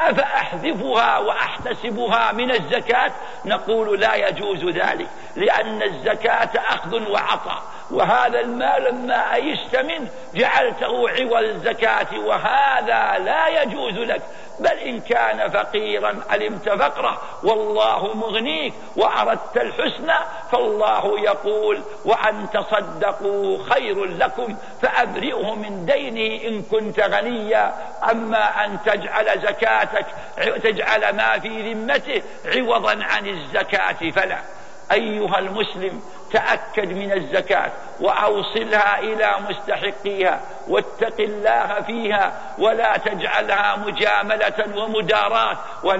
أفأحذفها وأحتسبها من الزكاة؟ نقول لا يجوز ذلك، لأن الزكاة أخذ وعطاء، وهذا المال لما أيست منه جعلته عوض الزكاة، وهذا لا يجوز لك. بل إن كان فقيرا علمت فقره والله مغنيك وأردت الحسنى، فالله يقول وأن تصدقوا خير لكم فأبرئه من دينه إن كنت غنيا. أما أن تجعل زكاتك تجعل ما في ذمته عوضا عن الزكاة فلا. أيها المسلم، تأكد من الزكاة وأوصلها إلى مستحقيها، واتق الله فيها، ولا تجعلها مجاملة ومداراة،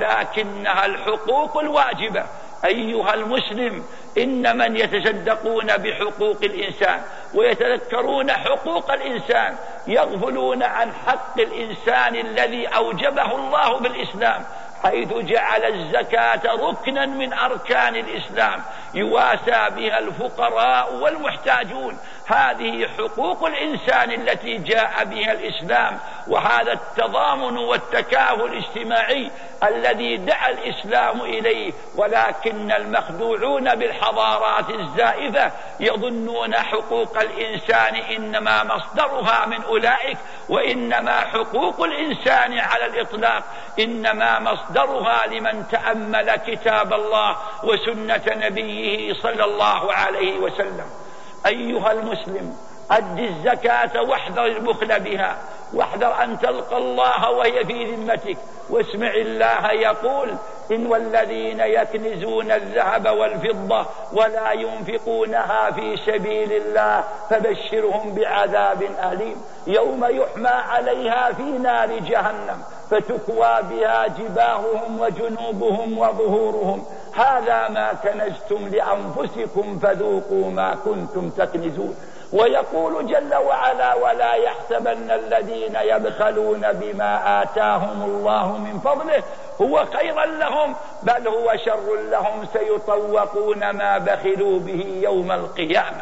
ولكنها الحقوق الواجبة. أيها المسلم، إن من يتصدقون بحقوق الإنسان ويتذكرون حقوق الإنسان يغفلون عن حق الإنسان الذي أوجبه الله بالإسلام، حيث جعل الزكاة ركنا من أركان الإسلام يواسى بها الفقراء والمحتاجون. هذه حقوق الإنسان التي جاء بها الإسلام، وهذا التضامن والتكافل الاجتماعي الذي دعا الإسلام إليه. ولكن المخدوعون بالحضارات الزائفة يظنون حقوق الإنسان إنما مصدرها من أولئك، وإنما حقوق الإنسان على الإطلاق إنما مصدرها لمن تأمل كتاب الله وسنة نبيه صلى الله عليه وسلم. أيها المسلم، أد الزكاة واحذر البخل بها، واحذر أن تلقى الله وهي في ذمتك. واسمع الله يقول إن والذين يكنزون الذهب والفضة ولا ينفقونها في سبيل الله فبشرهم بعذاب أليم يوم يحمى عليها في نار جهنم فتكوى بها جباههم وجنوبهم وظهورهم هذا ما كنزتم لأنفسكم فذوقوا ما كنتم تكنزون. ويقول جل وعلا ولا يحسبن الذين يبخلون بما آتاهم الله من فضله هو خيرا لهم بل هو شر لهم سيطوقون ما بخلوا به يوم القيامة.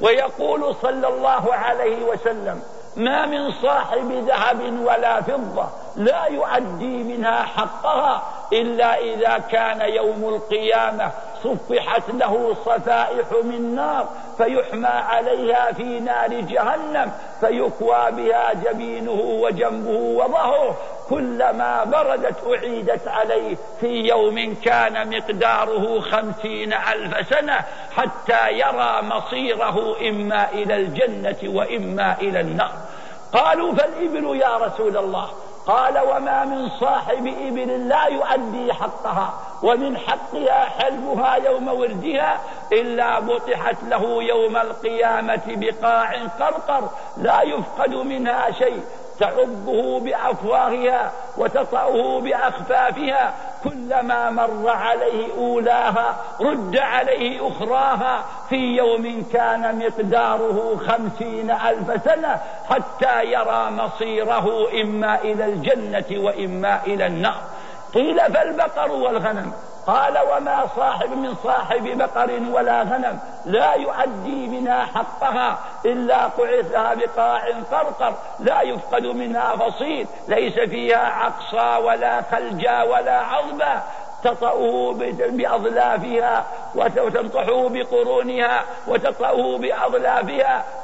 ويقول صلى الله عليه وسلم ما من صاحب ذهب ولا فضة لا يؤدي منها حقها إلا إذا كان يوم القيامة صفحت له صفائح من نار فيحمى عليها في نار جهنم فيكوى بها جبينه وجنبه وظهره كلما بردت أعيدت عليه في يوم كان مقداره خمسين ألف سنة حتى يرى مصيره إما إلى الجنة وإما إلى النار. قالوا فالإبل يا رسول الله؟ قال وما من صاحب إبل لا يؤدي حقها ومن حقها حلبها يوم وردها إلا بطحت له يوم القيامة بقاع قرقر لا يفقد منها شيء تعبه بأفواهها وتطأه بأخفافها كلما مر عليه أولاها رد عليه أخراها في يوم كان مقداره خمسين ألف سنة حتى يرى مصيره إما إلى الجنة وإما إلى النار. قيل فالبقر والغنم؟ قال وما صاحب من صاحب بقر ولا غنم لا يؤدي منها حقها إلا قعثها بقاع قرقر لا يفقد منها فصيل ليس فيها عقصى ولا خلجا ولا عظبا تطأه بأظلافها وتنطحه بقرونها وتطأه بأظلافها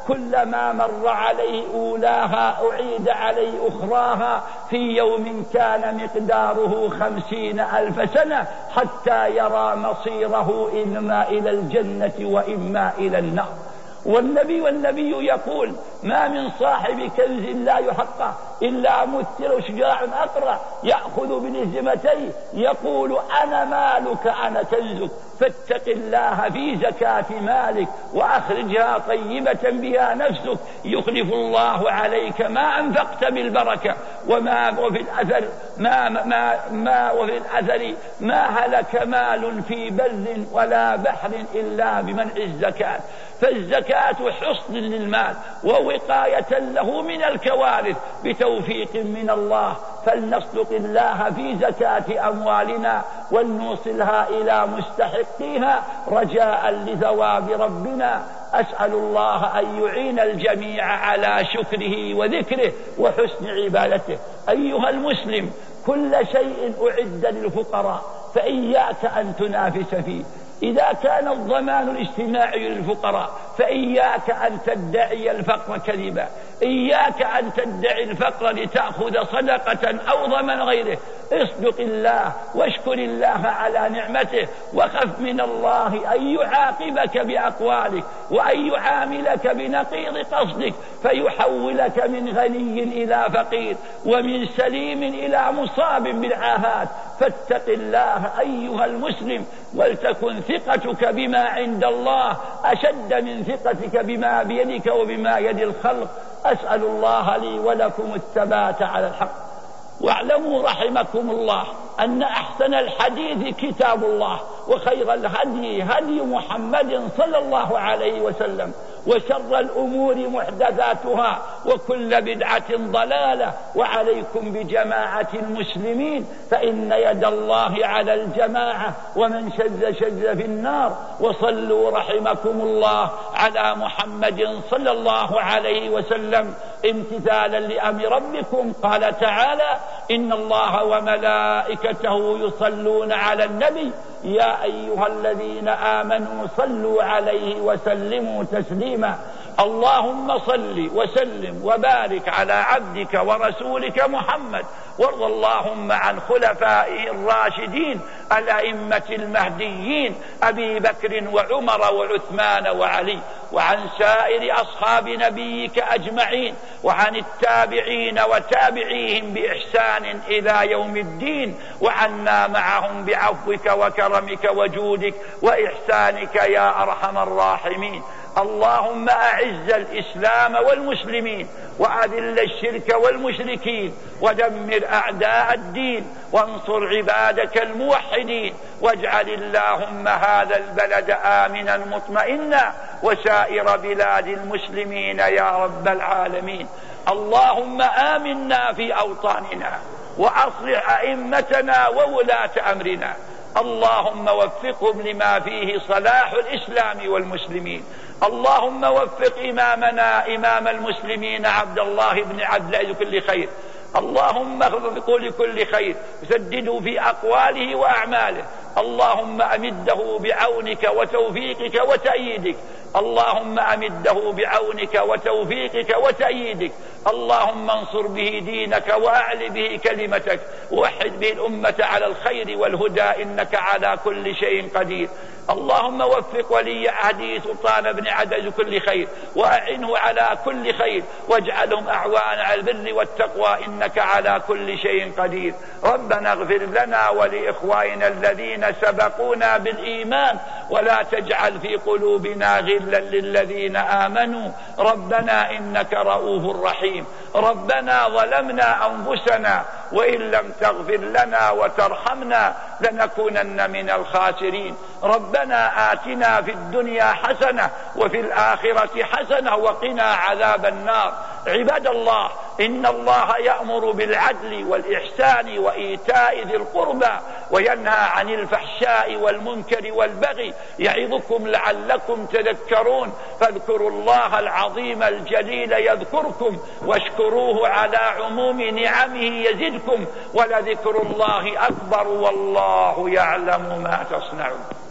كلما مر عليه أولاها أعيد عليه أخراها في يوم كان مقداره خمسين ألف سنة حتى يرى مصيره إما إلى الجنة وإما إلى النار. والنبي والنبي يقول ما من صاحب كنز لا يحقه إلا مثل شجاع أقرع يأخذ بنزمتيه يقول أنا مالك أنا كنزك، فاتق الله في زكاة مالك وأخرجها طيبة بها نفسك يخلف الله عليك ما أنفقت بالبركة. وما وفي الأثر ما ما ما وفي الأثر ما هلك مال في بر ولا بحر إلا بمنع الزكاة. فالزكاة حصن للمال ووقاية له من الكوارث بتوفيق من الله، فلنصدق الله في زكاة أموالنا ولنوصلها إلى مستحقيها رجاء لثواب ربنا. أسأل الله أن يعين الجميع على شكره وذكره وحسن عبادته. أيها المسلم، كل شيء أعد للفقراء فإياك أن تنافس فيه. إذا كان الضمان الاجتماعي للفقراء فإياك أن تدعي الفقر كذبا، إياك أن تدعي الفقر لتأخذ صدقة أو ضمن غيره. اصدق الله واشكر الله على نعمته وخف من الله أن يعاقبك بأقوالك وأن يعاملك بنقيض قصدك فيحولك من غني إلى فقير ومن سليم إلى مصاب بالعافات. فاتق الله أيها المسلم، ولتكن ثقتك بما عند الله أشد من ثقتك بما بيدك وبما يد الخلق. أسأل الله لي ولكم الثبات على الحق. واعلموا رحمكم الله أن أحسن الحديث كتاب الله، وخير الهدي هدي محمد صلى الله عليه وسلم، وشر الأمور محدثاتها وكل بدعة ضلالة. وعليكم بجماعة المسلمين فإن يد الله على الجماعة، ومن شذ شذ في النار. وصلوا رحمكم الله على محمد صلى الله عليه وسلم امتثالا لأمر ربكم. قال تعالى: إن الله وملائكته يصلون على النبي يا أيها الذين آمنوا صلوا عليه وسلموا تسليما. اللهم صل وسلم وبارك على عبدك ورسولك محمد، وارض اللهم عن خلفائه الراشدين الأئمة المهديين أبي بكر وعمر وعثمان وعلي، وعن سائر أصحاب نبيك أجمعين، وعن التابعين وتابعيهم بإحسان إلى يوم الدين، وعنا معهم بعفوك وكرمك وجودك وإحسانك يا أرحم الراحمين. اللهم أعز الإسلام والمسلمين وأذل الشرك والمشركين ودمر أعداء الدين وانصر عبادك الموحدين، واجعل اللهم هذا البلد آمنا مطمئنا وسائر بلاد المسلمين يا رب العالمين. اللهم آمنا في أوطاننا وأصلح أئمتنا وولاة أمرنا. اللهم وفقهم لما فيه صلاح الإسلام والمسلمين. اللهم وفق إمامنا إمام المسلمين عبد الله بن عبد الله كل خير. اللهم اغفر لكل خير، سدده في أقواله وأعماله. اللهم أمده بعونك وتوفيقك وتأييدك. اللهم أمده بعونك وتوفيقك وتأييدك. اللهم انصر به دينك وأعل به كلمتك، ووحد به الأمة على الخير والهدى، إنك على كل شيء قدير. اللهم وفق ولي عهده سلطان بن عدد كل خير، وأعنه على كل خير، واجعلهم أعوان على البر والتقوى، إنك على كل شيء قدير. ربنا اغفر لنا ولإخواننا الذين سبقونا بالإيمان، ولا تجعل في قلوبنا غلا للذين آمنوا. ربنا إنك رؤوف رحيم. ربنا ظلمنا أنفسنا وإن لم تغفر لنا وترحمنا لنكونن من الخاسرين. ربنا آتنا في الدنيا حسنة وفي الآخرة حسنة وقنا عذاب النار. عباد الله، إن الله يأمر بالعدل والإحسان وإيتاء ذي القربى وينهى عن الفحشاء والمنكر والبغي، يعظكم لعلكم تذكرون. فاذكروا الله العظيم الجليل يذكركم، واشكروه على عموم نعمه يزدكم، ولذكر الله أكبر والله يعلم ما تصنعون.